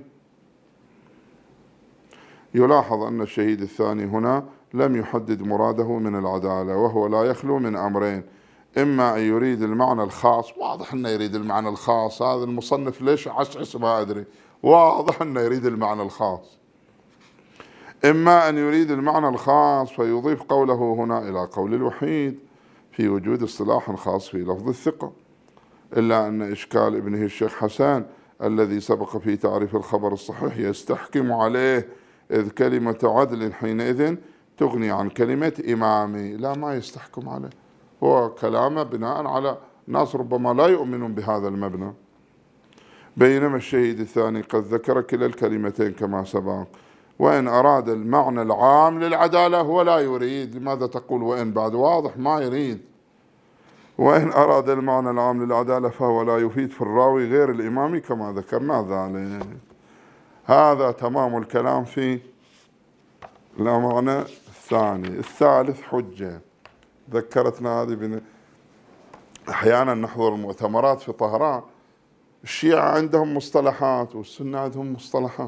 يلاحظ أن الشهيد الثاني هنا لم يحدد مراده من العدالة، وهو لا يخلو من أمرين: إما أن يريد المعنى الخاص، واضح أنه يريد المعنى الخاص، هذا المصنف ليش عسعس ما أدري، واضح أنه يريد المعنى الخاص. إما أن يريد المعنى الخاص فيضيف قوله هنا إلى قول الوحيد في وجود اصطلاح خاص في لفظ الثقة، إلا أن إشكال ابنه الشيخ حسن الذي سبق في تعريف الخبر الصحيح يستحكم عليه، إذ كلمة عدل حينئذ تغني عن كلمة إمامي. لا، ما يستحكم عليه، هو كلامه بناء على ناس ربما لا يؤمنون بهذا المبنى. بينما الشهيد الثاني قد ذكر كلا الكلمتين كما سبق، وإن أراد المعنى العام للعدالة هو لا يريد. لماذا تقول وإن بعد؟ واضح ما يريد. وإن أراد المعنى العام للعدالة فهو لا يفيد في الراوي غير الإمامي كما ذكرنا ذلك. هذا تمام الكلام في المعنى الثاني. الثالث حجة، ذكرتنا هذه بن... أحيانا نحضر المؤتمرات في طهران، الشيعة عندهم مصطلحات والسنة عندهم مصطلحات.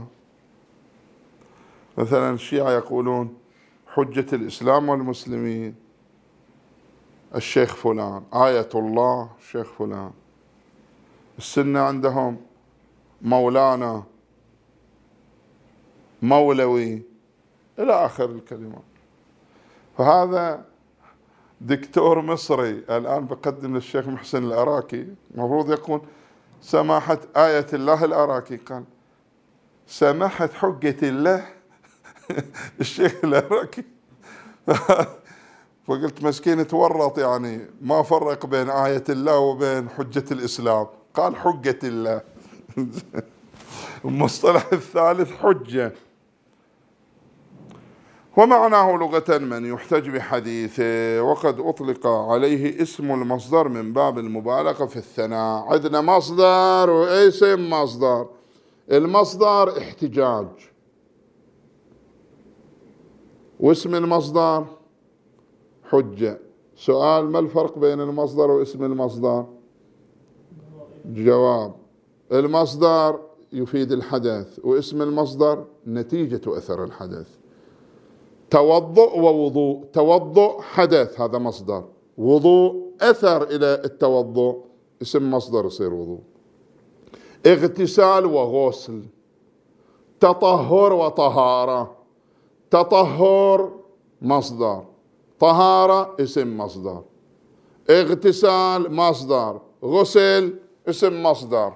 مثلا الشيعة يقولون حجة الإسلام والمسلمين الشيخ فلان، آية الله الشيخ فلان. السنة عندهم مولانا مولوي إلى آخر الكلمات. فهذا دكتور مصري الآن بقدم للشيخ محسن العراكي، المفروض يكون سماحة آية الله العراكي، قال سماحة حجة الله الشيخ العراكي. فقلت مسكين تورط، يعني ما فرق بين آية الله وبين حجة الإسلام، قال حجة الله. المصطلح الثالث حجة، ومعناه لغة من يحتج بحديثه، وقد أطلق عليه اسم المصدر من باب المبالغة في الثناء. عندنا مصدر واسم مصدر. المصدر احتجاج، واسم المصدر حجة. سؤال: ما الفرق بين المصدر واسم المصدر؟ جواب: المصدر يفيد الحدث، واسم المصدر نتيجة أثر الحدث. توضؤ ووضوء، توضؤ حدث هذا مصدر، وضوء أثر إلى التوضؤ، اسم مصدر يصير وضوء. اغتسال وغسل، تطهر وطهارة، تطهر مصدر، طهارة اسم مصدر، اغتسال مصدر، غسل اسم مصدر.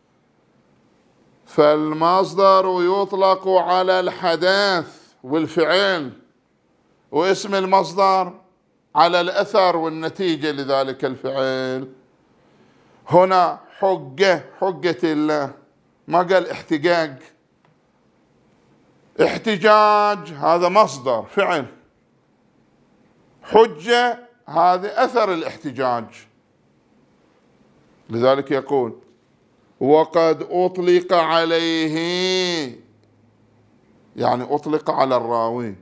فالمصدر يطلق على الحدث والفعل، واسم المصدر على الأثر والنتيجة لذلك الفعل. هنا حجة، حجة الله، ما قال احتجاج. احتجاج هذا مصدر فعل، حجة هذا أثر الاحتجاج. لذلك يقول وقد أطلق عليه، يعني أطلق على الراوي.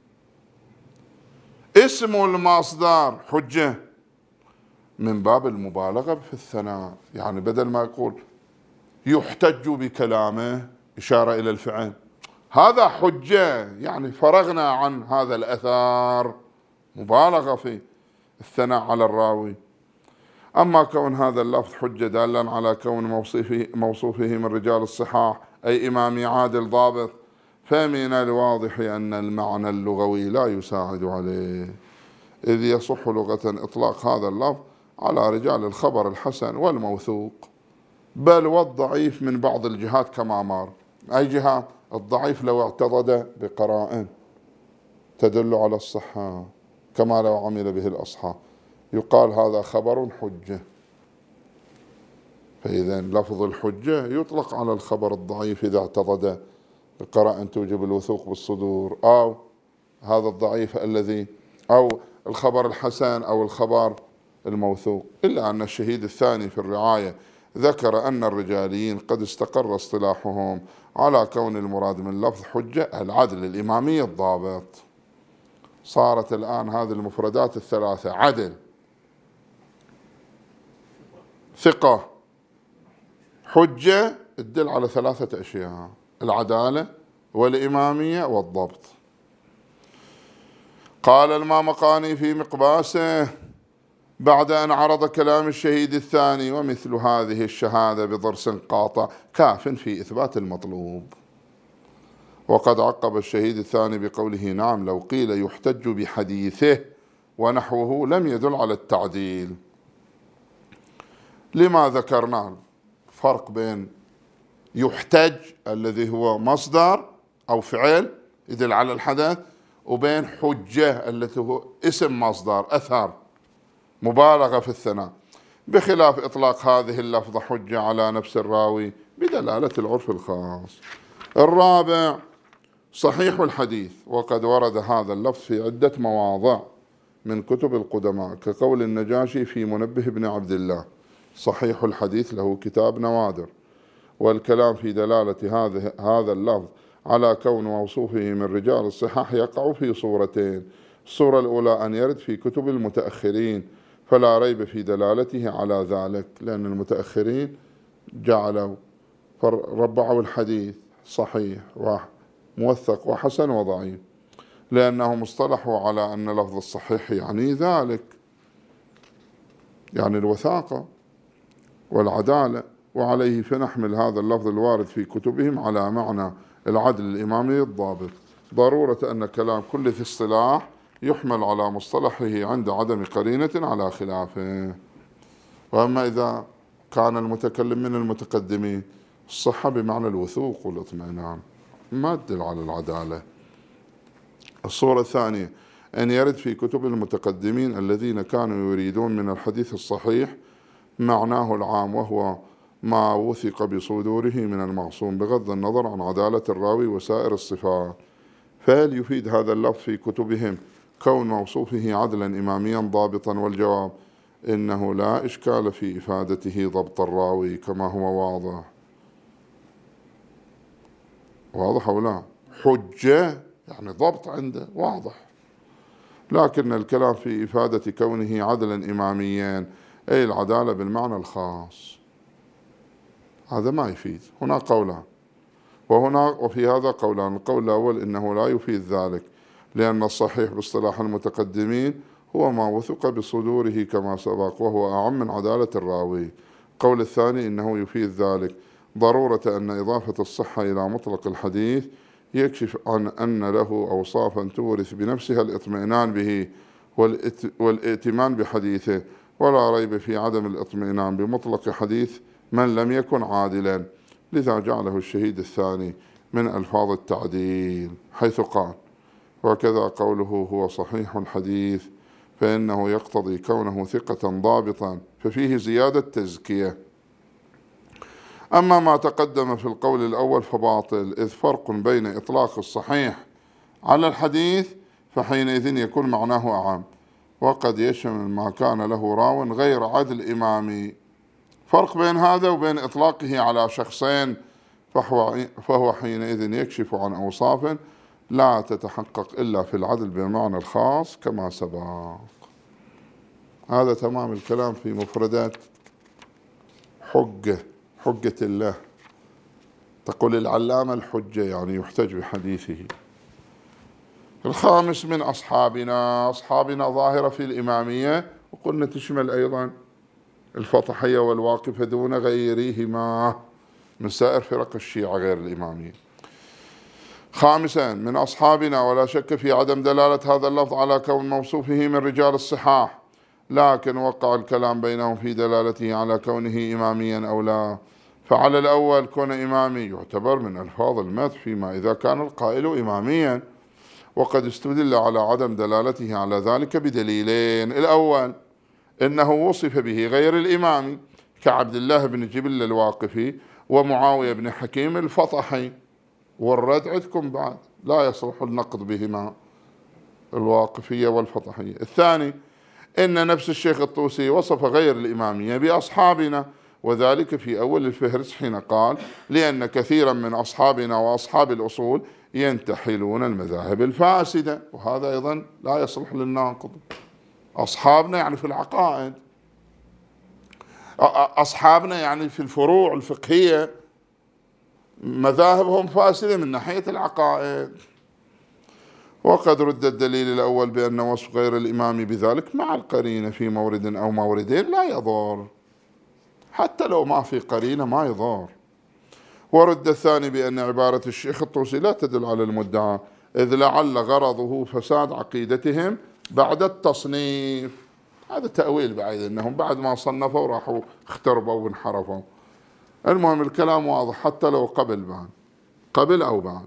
اسم المصدر حجة من باب المبالغة في الثناء، يعني بدل ما يقول يحتج بكلامه إشارة إلى الفعل، هذا حجة، يعني فرغنا عن هذا الأثر، مبالغة في الثناء على الراوي. أما كون هذا اللفظ حجة دالا على كون موصوفه, موصوفه من رجال الصحاح أي إمام عادل ضابط، فمن الواضح أن المعنى اللغوي لا يساعد عليه، إذ يصح لغة إطلاق هذا اللفظ على رجال الخبر الحسن والموثوق، بل والضعيف من بعض الجهات كما مر. أي جهات؟ الضعيف لو اعتضد بقرائن تدل على الصحة، كما لو عمل به الأصحاب، يقال هذا خبر حجة. فإذا لفظ الحجة يطلق على الخبر الضعيف إذا اعتضد بقرائن توجب الوثوق بالصدور، أو هذا الضعيف الذي أو الخبر الحسن أو الخبر الموثوق. إلا أن الشهيد الثاني في الرعاية ذكر أن الرجاليين قد استقر اصطلاحهم على كون المراد من لفظ حجة العدل الإمامي الضابط. صارت الآن هذه المفردات الثلاثة: عدل، ثقة، حجة، تدل على ثلاثة أشياء: العدالة والإمامية والضبط. قال المامقاني في مقباسه بعد أن عرض كلام الشهيد الثاني: ومثل هذه الشهادة بضرس قاطع كاف في إثبات المطلوب. وقد عقب الشهيد الثاني بقوله: نعم لو قيل يحتج بحديثه ونحوه لم يدل على التعديل. لما ذكرنا فرق بين يحتج الذي هو مصدر أو فعل يدل على الحدث، وبين حجة التي هو اسم مصدر أثر مبالغة في الثناء، بخلاف إطلاق هذه اللفظة حجة على نفس الراوي بدلالة العرف الخاص. الرابع صحيح الحديث، وقد ورد هذا اللفظ في عدة مواضع من كتب القدماء، كقول النجاشي في منبه بن عبد الله: صحيح الحديث له كتاب نوادر. والكلام في دلالة هذه هذا اللفظ على كون موصوفه من رجال الصحاح يقع في صورتين: الصورة الأولى أن يرد في كتب المتأخرين، فلا ريب في دلالته على ذلك، لأن المتأخرين جعلوا ربعوا الحديث صحيح وموثق وحسن وضعيف، لأنهم اصطلحوا على أن لفظ الصحيح يعني ذلك، يعني الوثاقة والعدالة، وعليه فنحمل هذا اللفظ الوارد في كتبهم على معنى العدل الإمامي الضابط. ضرورة أن كلام كل ذي اصطلاح يحمل على مصطلحه عند عدم قرينة على خلافه. وأما إذا كان المتكلم من المتقدمين، الصحة بمعنى الوثوق والاطمئنان، ما تدل على العدالة. الصورة الثانية أن يرد في كتب المتقدمين الذين كانوا يريدون من الحديث الصحيح معناه العام، وهو ما وثق بصدوره من المعصوم بغض النظر عن عدالة الراوي وسائر الصفات. فهل يفيد هذا اللفظ في كتبهم كون موصوفه عدلا إماميا ضابطا؟ والجواب إنه لا إشكال في إفادته ضبط الراوي كما هو واضح. واضح أو لا؟ حجة يعني ضبط عنده واضح، لكن الكلام في إفادة كونه عدلا إماميا أي العدالة بالمعنى الخاص، هذا ما يفيد. هنا قولان، وهنا وفي هذا قولان. القول الأول إنه لا يفيد ذلك، لأن الصحيح باصطلاح المتقدمين هو ما وثق بصدوره كما سبق، وهو أعم من عدالة الراوي. القول الثاني إنه يفيد ذلك، ضرورة أن إضافة الصحة إلى مطلق الحديث يكشف عن أن له أوصافا تورث بنفسها الاطمئنان به والائتمان بحديثه، ولا ريب في عدم الاطمئنان بمطلق حديث من لم يكن عادلا، لذا جعله الشهيد الثاني من ألفاظ التعديل، حيث قال: وكذا قوله هو صحيح الحديث، فإنه يقتضي كونه ثقة ضابطا، ففيه زيادة تزكية. أما ما تقدم في القول الأول فباطل، إذ فرق بين إطلاق الصحيح على الحديث فحينئذ يكون معناه أعم، وقد يشمل ما كان له راو غير عدل إمامي. فرق بين هذا وبين إطلاقه على شخصين، فهو, فهو حينئذ يكشف عن أوصاف لا تتحقق إلا في العدل بالمعنى الخاص كما سبق. هذا تمام الكلام في مفردات حجة، حجة الله. تقول العلامة الحجة يعني يحتج بحديثه. الخامس من أصحابنا، أصحابنا ظاهرة في الإمامية، وقلنا تشمل أيضا الفطحية والواقفة دون غيرهما من سائر فرق الشيعة غير الإمامية. خامسا من أصحابنا، ولا شك في عدم دلالة هذا اللفظ على كون موصوفه من رجال الصحاح، لكن وقع الكلام بينهم في دلالته على كونه إماميا أو لا. فعلى الأول كون إمامي يعتبر من ألفاظ المدح فيما إذا كان القائل إماميا، وقد استدل على عدم دلالته على ذلك بدليلين: الأول إنه وصف به غير الإمامي كعبد الله بن جبل الواقفي ومعاوية بن حكيم الفطحي، والرد عندكم بعد لا يصلح النقد بهما، الواقفية والفطحية. الثاني إن نفس الشيخ الطوسي وصف غير الإمامية بأصحابنا، وذلك في أول الفهرس حين قال: لأن كثيرا من أصحابنا وأصحاب الأصول ينتحلون المذاهب الفاسدة، وهذا أيضا لا يصلح للناقض. أصحابنا يعني في العقائد، أصحابنا يعني في الفروع الفقهية مذاهبهم فاسدة من ناحية العقائد. وقد رد الدليل الأول بأن وصف غير الإمام بذلك مع القرينة في مورد أو موردين لا يضار، حتى لو ما في قرينة ما يضار. ورد الثاني بأن عبارة الشيخ الطوسي لا تدل على المدعى، إذ لعل غرضه فساد عقيدتهم بعد التصنيف. هذا تأويل بعيد، أنهم بعد ما صنفوا راحوا اختربوا وانحرفوا. المهم الكلام واضح حتى لو قبل بعد، قبل أو بعد.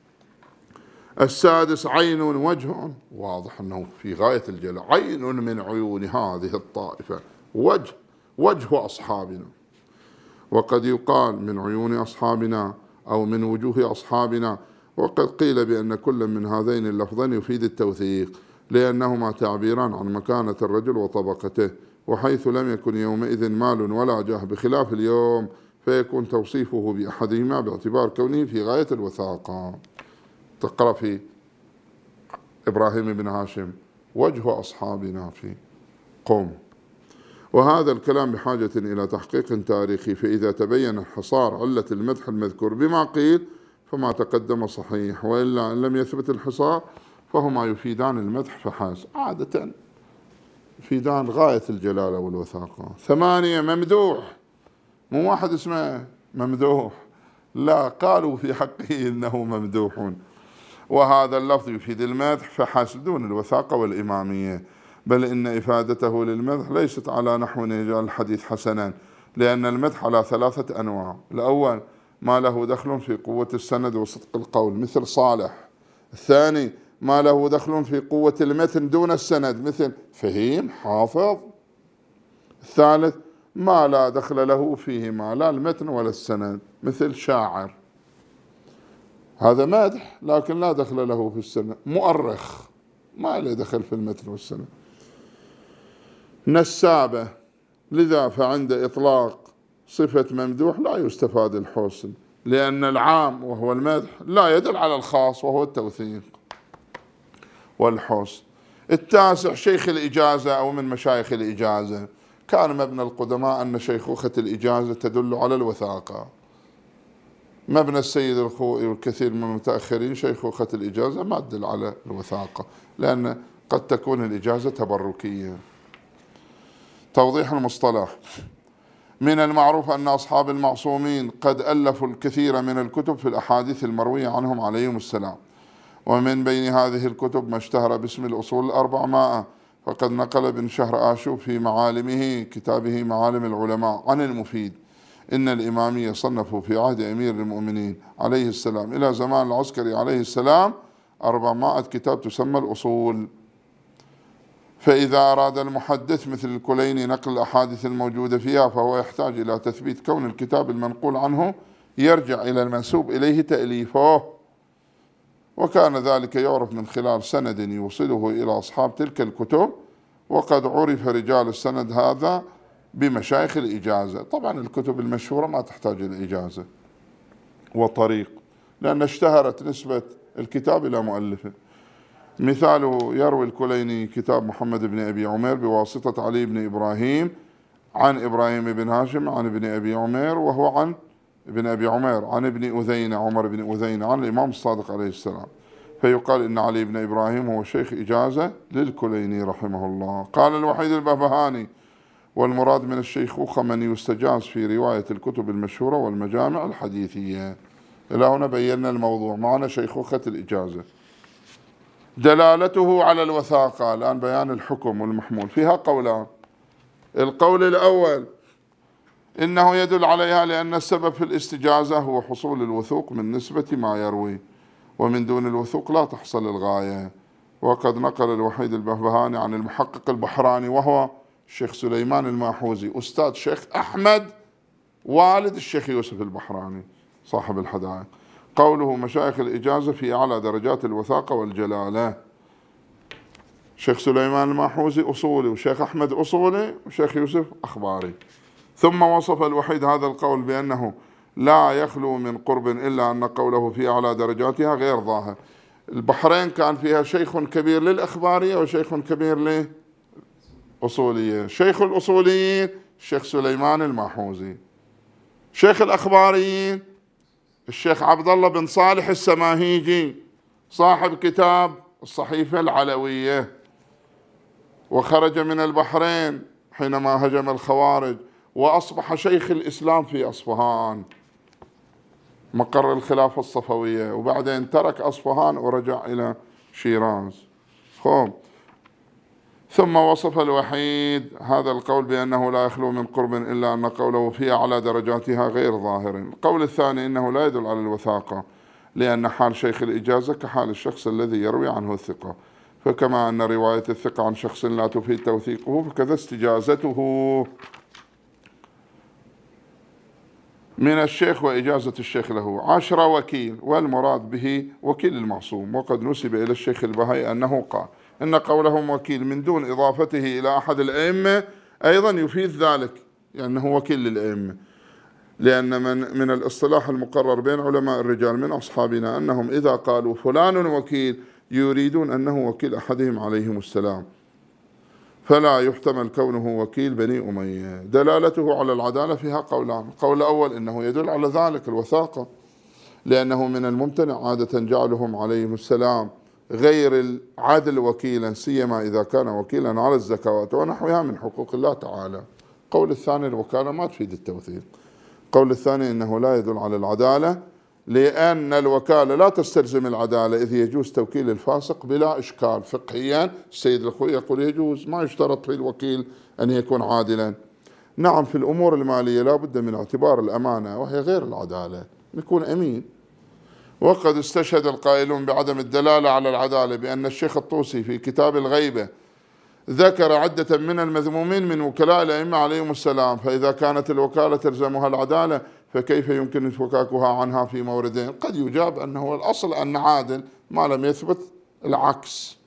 السادس عين وجه، واضح أنه في غاية الجلاء، عين من عيون هذه الطائفة، وجه وجه أصحابنا. وقد يقال من عيون أصحابنا أو من وجوه أصحابنا، وقد قيل بأن كل من هذين اللفظين يفيد التوثيق، لأنهما تعبيران عن مكانة الرجل وطبقته، وحيث لم يكن يومئذ مال ولا جاه بخلاف اليوم، فيكون توصيفه بأحدهما باعتبار كونه في غاية الوثاقة. تقرأ في إبراهيم بن هاشم: وجه أصحابنا في قوم. وهذا الكلام بحاجة إلى تحقيق تاريخي، فإذا تبين انحصار علة المدح المذكور بما قيل فما تقدم صحيح، وإلا إن لم يثبت الحصار فهما يفيدان المدح فحسب، عادة يفيدان غاية الجلالة والوثاقة. ثمانية ممدوح، مو واحد اسمه ممدوح، لا، قالوا في حقه إنه ممدوح، وهذا اللفظ يفيد المدح فحسب دون الوثاقة والإمامية، بل إن إفادته للمدح ليست على نحو يجعل الحديث حسنا، لأن المدح على ثلاثة أنواع. الأول ما له دخل في قوة السند وصدق القول مثل صالح. الثاني ما له دخل في قوة المتن دون السند مثل فهيم حافظ. الثالث ما لا دخل له فيهما لا المتن ولا السند مثل شاعر. هذا مدح لكن لا دخل له في السند. مؤرخ ما له دخل في المتن والسند. نسابة، لذا فعند إطلاق صفة ممدوح لا يستفاد الحسن، لأن العام وهو المدح لا يدل على الخاص وهو التوثيق والحسن. التاسع شيخ الإجازة أو من مشايخ الإجازة. كان مبنى القدماء أن شيخوخة الإجازة تدل على الوثاقة. مبنى السيد الخوئي والكثير من المتأخرين شيخوخة الإجازة ما تدل على الوثاقة، لأن قد تكون الإجازة تبركية. توضيح المصطلح. من المعروف أن أصحاب المعصومين قد ألفوا الكثير من الكتب في الأحاديث المروية عنهم عليهم السلام، ومن بين هذه الكتب ما اشتهر باسم الأصول الأربعمائة. فقد نقل ابن شهر آشوب في معالمه كتابه معالم العلماء عن المفيد إن الإمامية صنفوا في عهد أمير المؤمنين عليه السلام إلى زمان العسكري عليه السلام أربعمائة كتاب تسمى الأصول. فإذا أراد المحدث مثل الكليني نقل الأحاديث الموجودة فيها فهو يحتاج إلى تثبيت كون الكتاب المنقول عنه يرجع إلى المنسوب إليه تأليفه، وكان ذلك يعرف من خلال سند يوصله إلى أصحاب تلك الكتب، وقد عرف رجال السند هذا بمشايخ الإجازة. طبعا الكتب المشهورة ما تحتاج إلى إجازة وطريق، لأن اشتهرت نسبة الكتاب إلى مؤلفه. مثاله يروي الكليني كتاب محمد بن أبي عمير بواسطة علي بن إبراهيم عن إبراهيم بن هاشم عن ابن أبي عمير، وهو عن ابن أبي عمير عن ابن أذين عمر بن أذين عن الإمام الصادق عليه السلام، فيقال إن علي بن إبراهيم هو شيخ إجازة للكليني رحمه الله. قال الوحيد البهبهاني: والمراد من الشيخوخة من يستجاز في رواية الكتب المشهورة والمجامع الحديثية. إلى هنا بينا الموضوع. معنا شيخوخة الإجازة. دلالته على الوثاقة. الآن بيان الحكم والمحمول. فيها قولان. القول الأول إنه يدل عليها لأن السبب في الاستجازة هو حصول الوثوق من نسبة ما يروي، ومن دون الوثوق لا تحصل الغاية. وقد نقل الوحيد البهبهاني عن المحقق البحراني وهو الشيخ سليمان الماحوزي أستاذ الشيخ أحمد والد الشيخ يوسف البحراني صاحب الحدائق، قوله مشايخ الإجازة في أعلى درجات الوثاقة والجلالة. شيخ سليمان الماحوزي أصولي، وشيخ أحمد أصولي، وشيخ يوسف أخباري. ثم وصف الوحيد هذا القول بأنه لا يخلو من قرب إلا أن قوله في أعلى درجاتها غير ظاهر. البحرين كان فيها شيخ كبير للأخبارية وشيخ كبير للأصولية. شيخ الأصوليين الشيخ سليمان الماحوزي، شيخ الأخباريين الشيخ عبد الله بن صالح السماهيجي صاحب كتاب الصحيفة العلوية، وخرج من البحرين حينما هجم الخوارج، وأصبح شيخ الإسلام في أصفهان مقر الخلافة الصفوية، وبعدين ترك أصفهان ورجع إلى شيراز. خوم. ثم وصف الوحيد هذا القول بأنه لا يخلو من قرب إلا أن قوله في أعلى درجاتها غير ظاهر. القول الثاني إنه لا يدل على الوثاقة، لأن حال شيخ الإجازة كحال الشخص الذي يروي عنه الثقة، فكما أن رواية الثقة عن شخص لا تفيد توثيقه فكذا استجازته من الشيخ وإجازة الشيخ له. عشرة وكيل، والمراد به وكيل المعصوم. وقد نسب إلى الشيخ البهائي أنه قال إن قولهم وكيل من دون إضافته إلى أحد الأئمة أيضا يفيد ذلك، لأنه يعني وكيل للأئمة، لأن من, من الاصطلاح المقرر بين علماء الرجال من أصحابنا أنهم إذا قالوا فلان وكيل يريدون أنه وكيل أحدهم عليهم السلام، فلا يحتمل كونه وكيل بني أمية. دلالته على العدالة فيها قولان. القول الأول إنه يدل على ذلك الوثاقة، لأنه من الممتنع عادة جعلهم عليهم السلام غير العادل وكيلا، سيما إذا كان وكيلا على الزكوات ونحوها من حقوق الله تعالى. القول الثاني الوكالة ما تفيد التوثيق، القول الثاني أنه لا يدل على العدالة، لأن الوكالة لا تستلزم العدالة، إذ يجوز توكيل الفاسق بلا إشكال فقهيا. السيد الخوي يقول يجوز، ما يشترط في الوكيل أن يكون عادلا. نعم، في الأمور المالية لا بد من اعتبار الأمانة وهي غير العدالة، يكون أمين. وقد استشهد القائلون بعدم الدلالة على العدالة بأن الشيخ الطوسي في كتاب الغيبة ذكر عدة من المذمومين من وكلاء الأئمة عليهم السلام، فإذا كانت الوكالة تلزمها العدالة فكيف يمكن فكاكها عنها في موردين؟ قد يجاب أنه الأصل أن عادل ما لم يثبت العكس.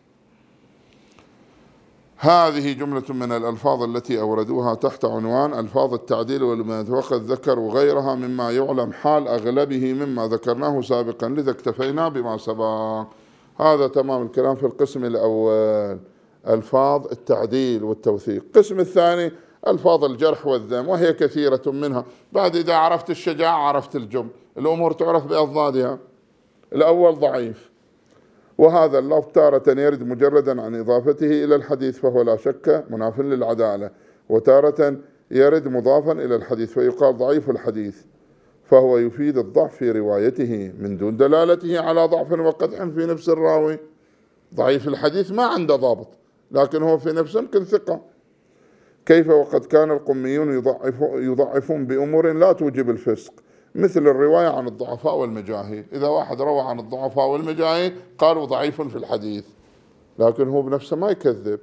هذه جملة من الألفاظ التي أوردوها تحت عنوان ألفاظ التعديل والمد، وقد ذكروا غيرها مما يعلم حال أغلبه مما ذكرناه سابقا، لذا اكتفينا بما سبق. هذا تمام الكلام في القسم الأول، ألفاظ التعديل والتوثيق. القسم الثاني ألفاظ الجرح والذم، وهي كثيرة منها. بعد إذا عرفت الشجاعة عرفت الجم، الأمور تعرف بأضدادها. الأول ضعيف، وهذا اللفظ تارة يرد مجردا عن إضافته إلى الحديث فهو لا شك مناف للعدالة، وتارة يرد مضافا إلى الحديث فيقال ضعيف الحديث، فهو يفيد الضعف في روايته من دون دلالته على ضعف وقدح في نفس الراوي. ضعيف الحديث ما عنده ضابط، لكن هو في نفسه يمكن ثقة. كيف وقد كان القميون يضعفون بأمور لا توجب الفسق، مثل الرواية عن الضعفاء والمجاهيل. إذا واحد روى عن الضعفاء والمجاهيل قالوا ضعيف في الحديث، لكن هو بنفسه ما يكذب.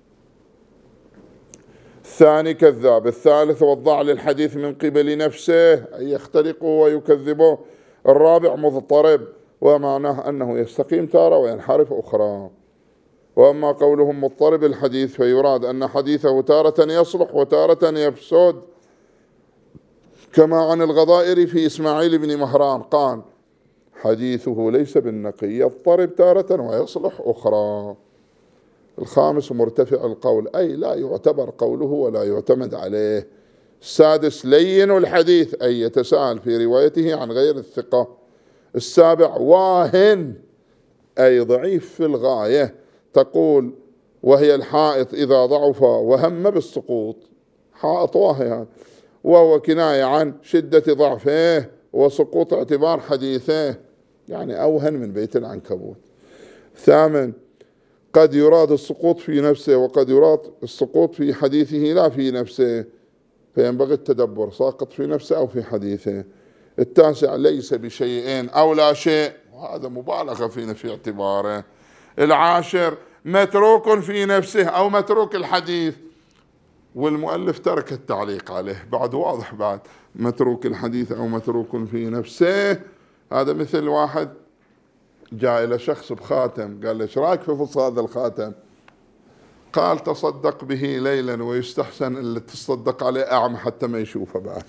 الثاني كذاب. الثالث وضع للحديث من قبل نفسه أي يختلقه ويكذبه. الرابع مضطرب، ومعناه أنه يستقيم تارة وينحرف أخرى. وأما قولهم مضطرب الحديث فيراد أن حديثه تارة يصلح وتارة يفسد، كما عن الغضائر في إسماعيل بن مهران قال حديثه ليس بالنقي، يضطرب تارة ويصلح أخرى. الخامس مرتفع القول، أي لا يعتبر قوله ولا يعتمد عليه. السادس لين الحديث، أي يتساهل في روايته عن غير الثقة. السابع واهن، أي ضعيف في الغاية، تقول وهي الحائط إذا ضعف وهم بالسقوط، حائط واهي، وهو كناية عن شدة ضعفه وسقوط اعتبار حديثه، يعني أوهن من بيت العنكبوت. ثامن قد يراد السقوط في نفسه وقد يراد السقوط في حديثه لا في نفسه، فينبغي التدبر ساقط في نفسه أو في حديثه. التاسع ليس بشيئين أو لا شيء، وهذا مبالغة في نفي اعتباره. العاشر متروك في نفسه أو متروك الحديث، والمؤلف ترك التعليق عليه، بعد واضح بعد متروك الحديث أو متروك في نفسه. هذا مثل واحد جاء إلى شخص بخاتم، قال له ايش رايك في فص هذا الخاتم؟ قال تصدق به ليلا ويستحسن اللي تصدق عليه أعمى حتى ما يشوفه بعد.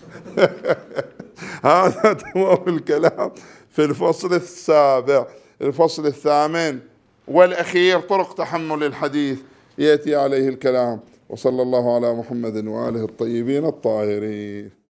هذا تمام الكلام في الفصل السابع. الفصل الثامن والأخير طرق تحمل الحديث، يأتي عليه الكلام. وصلى الله على محمد وآله الطيبين الطاهرين.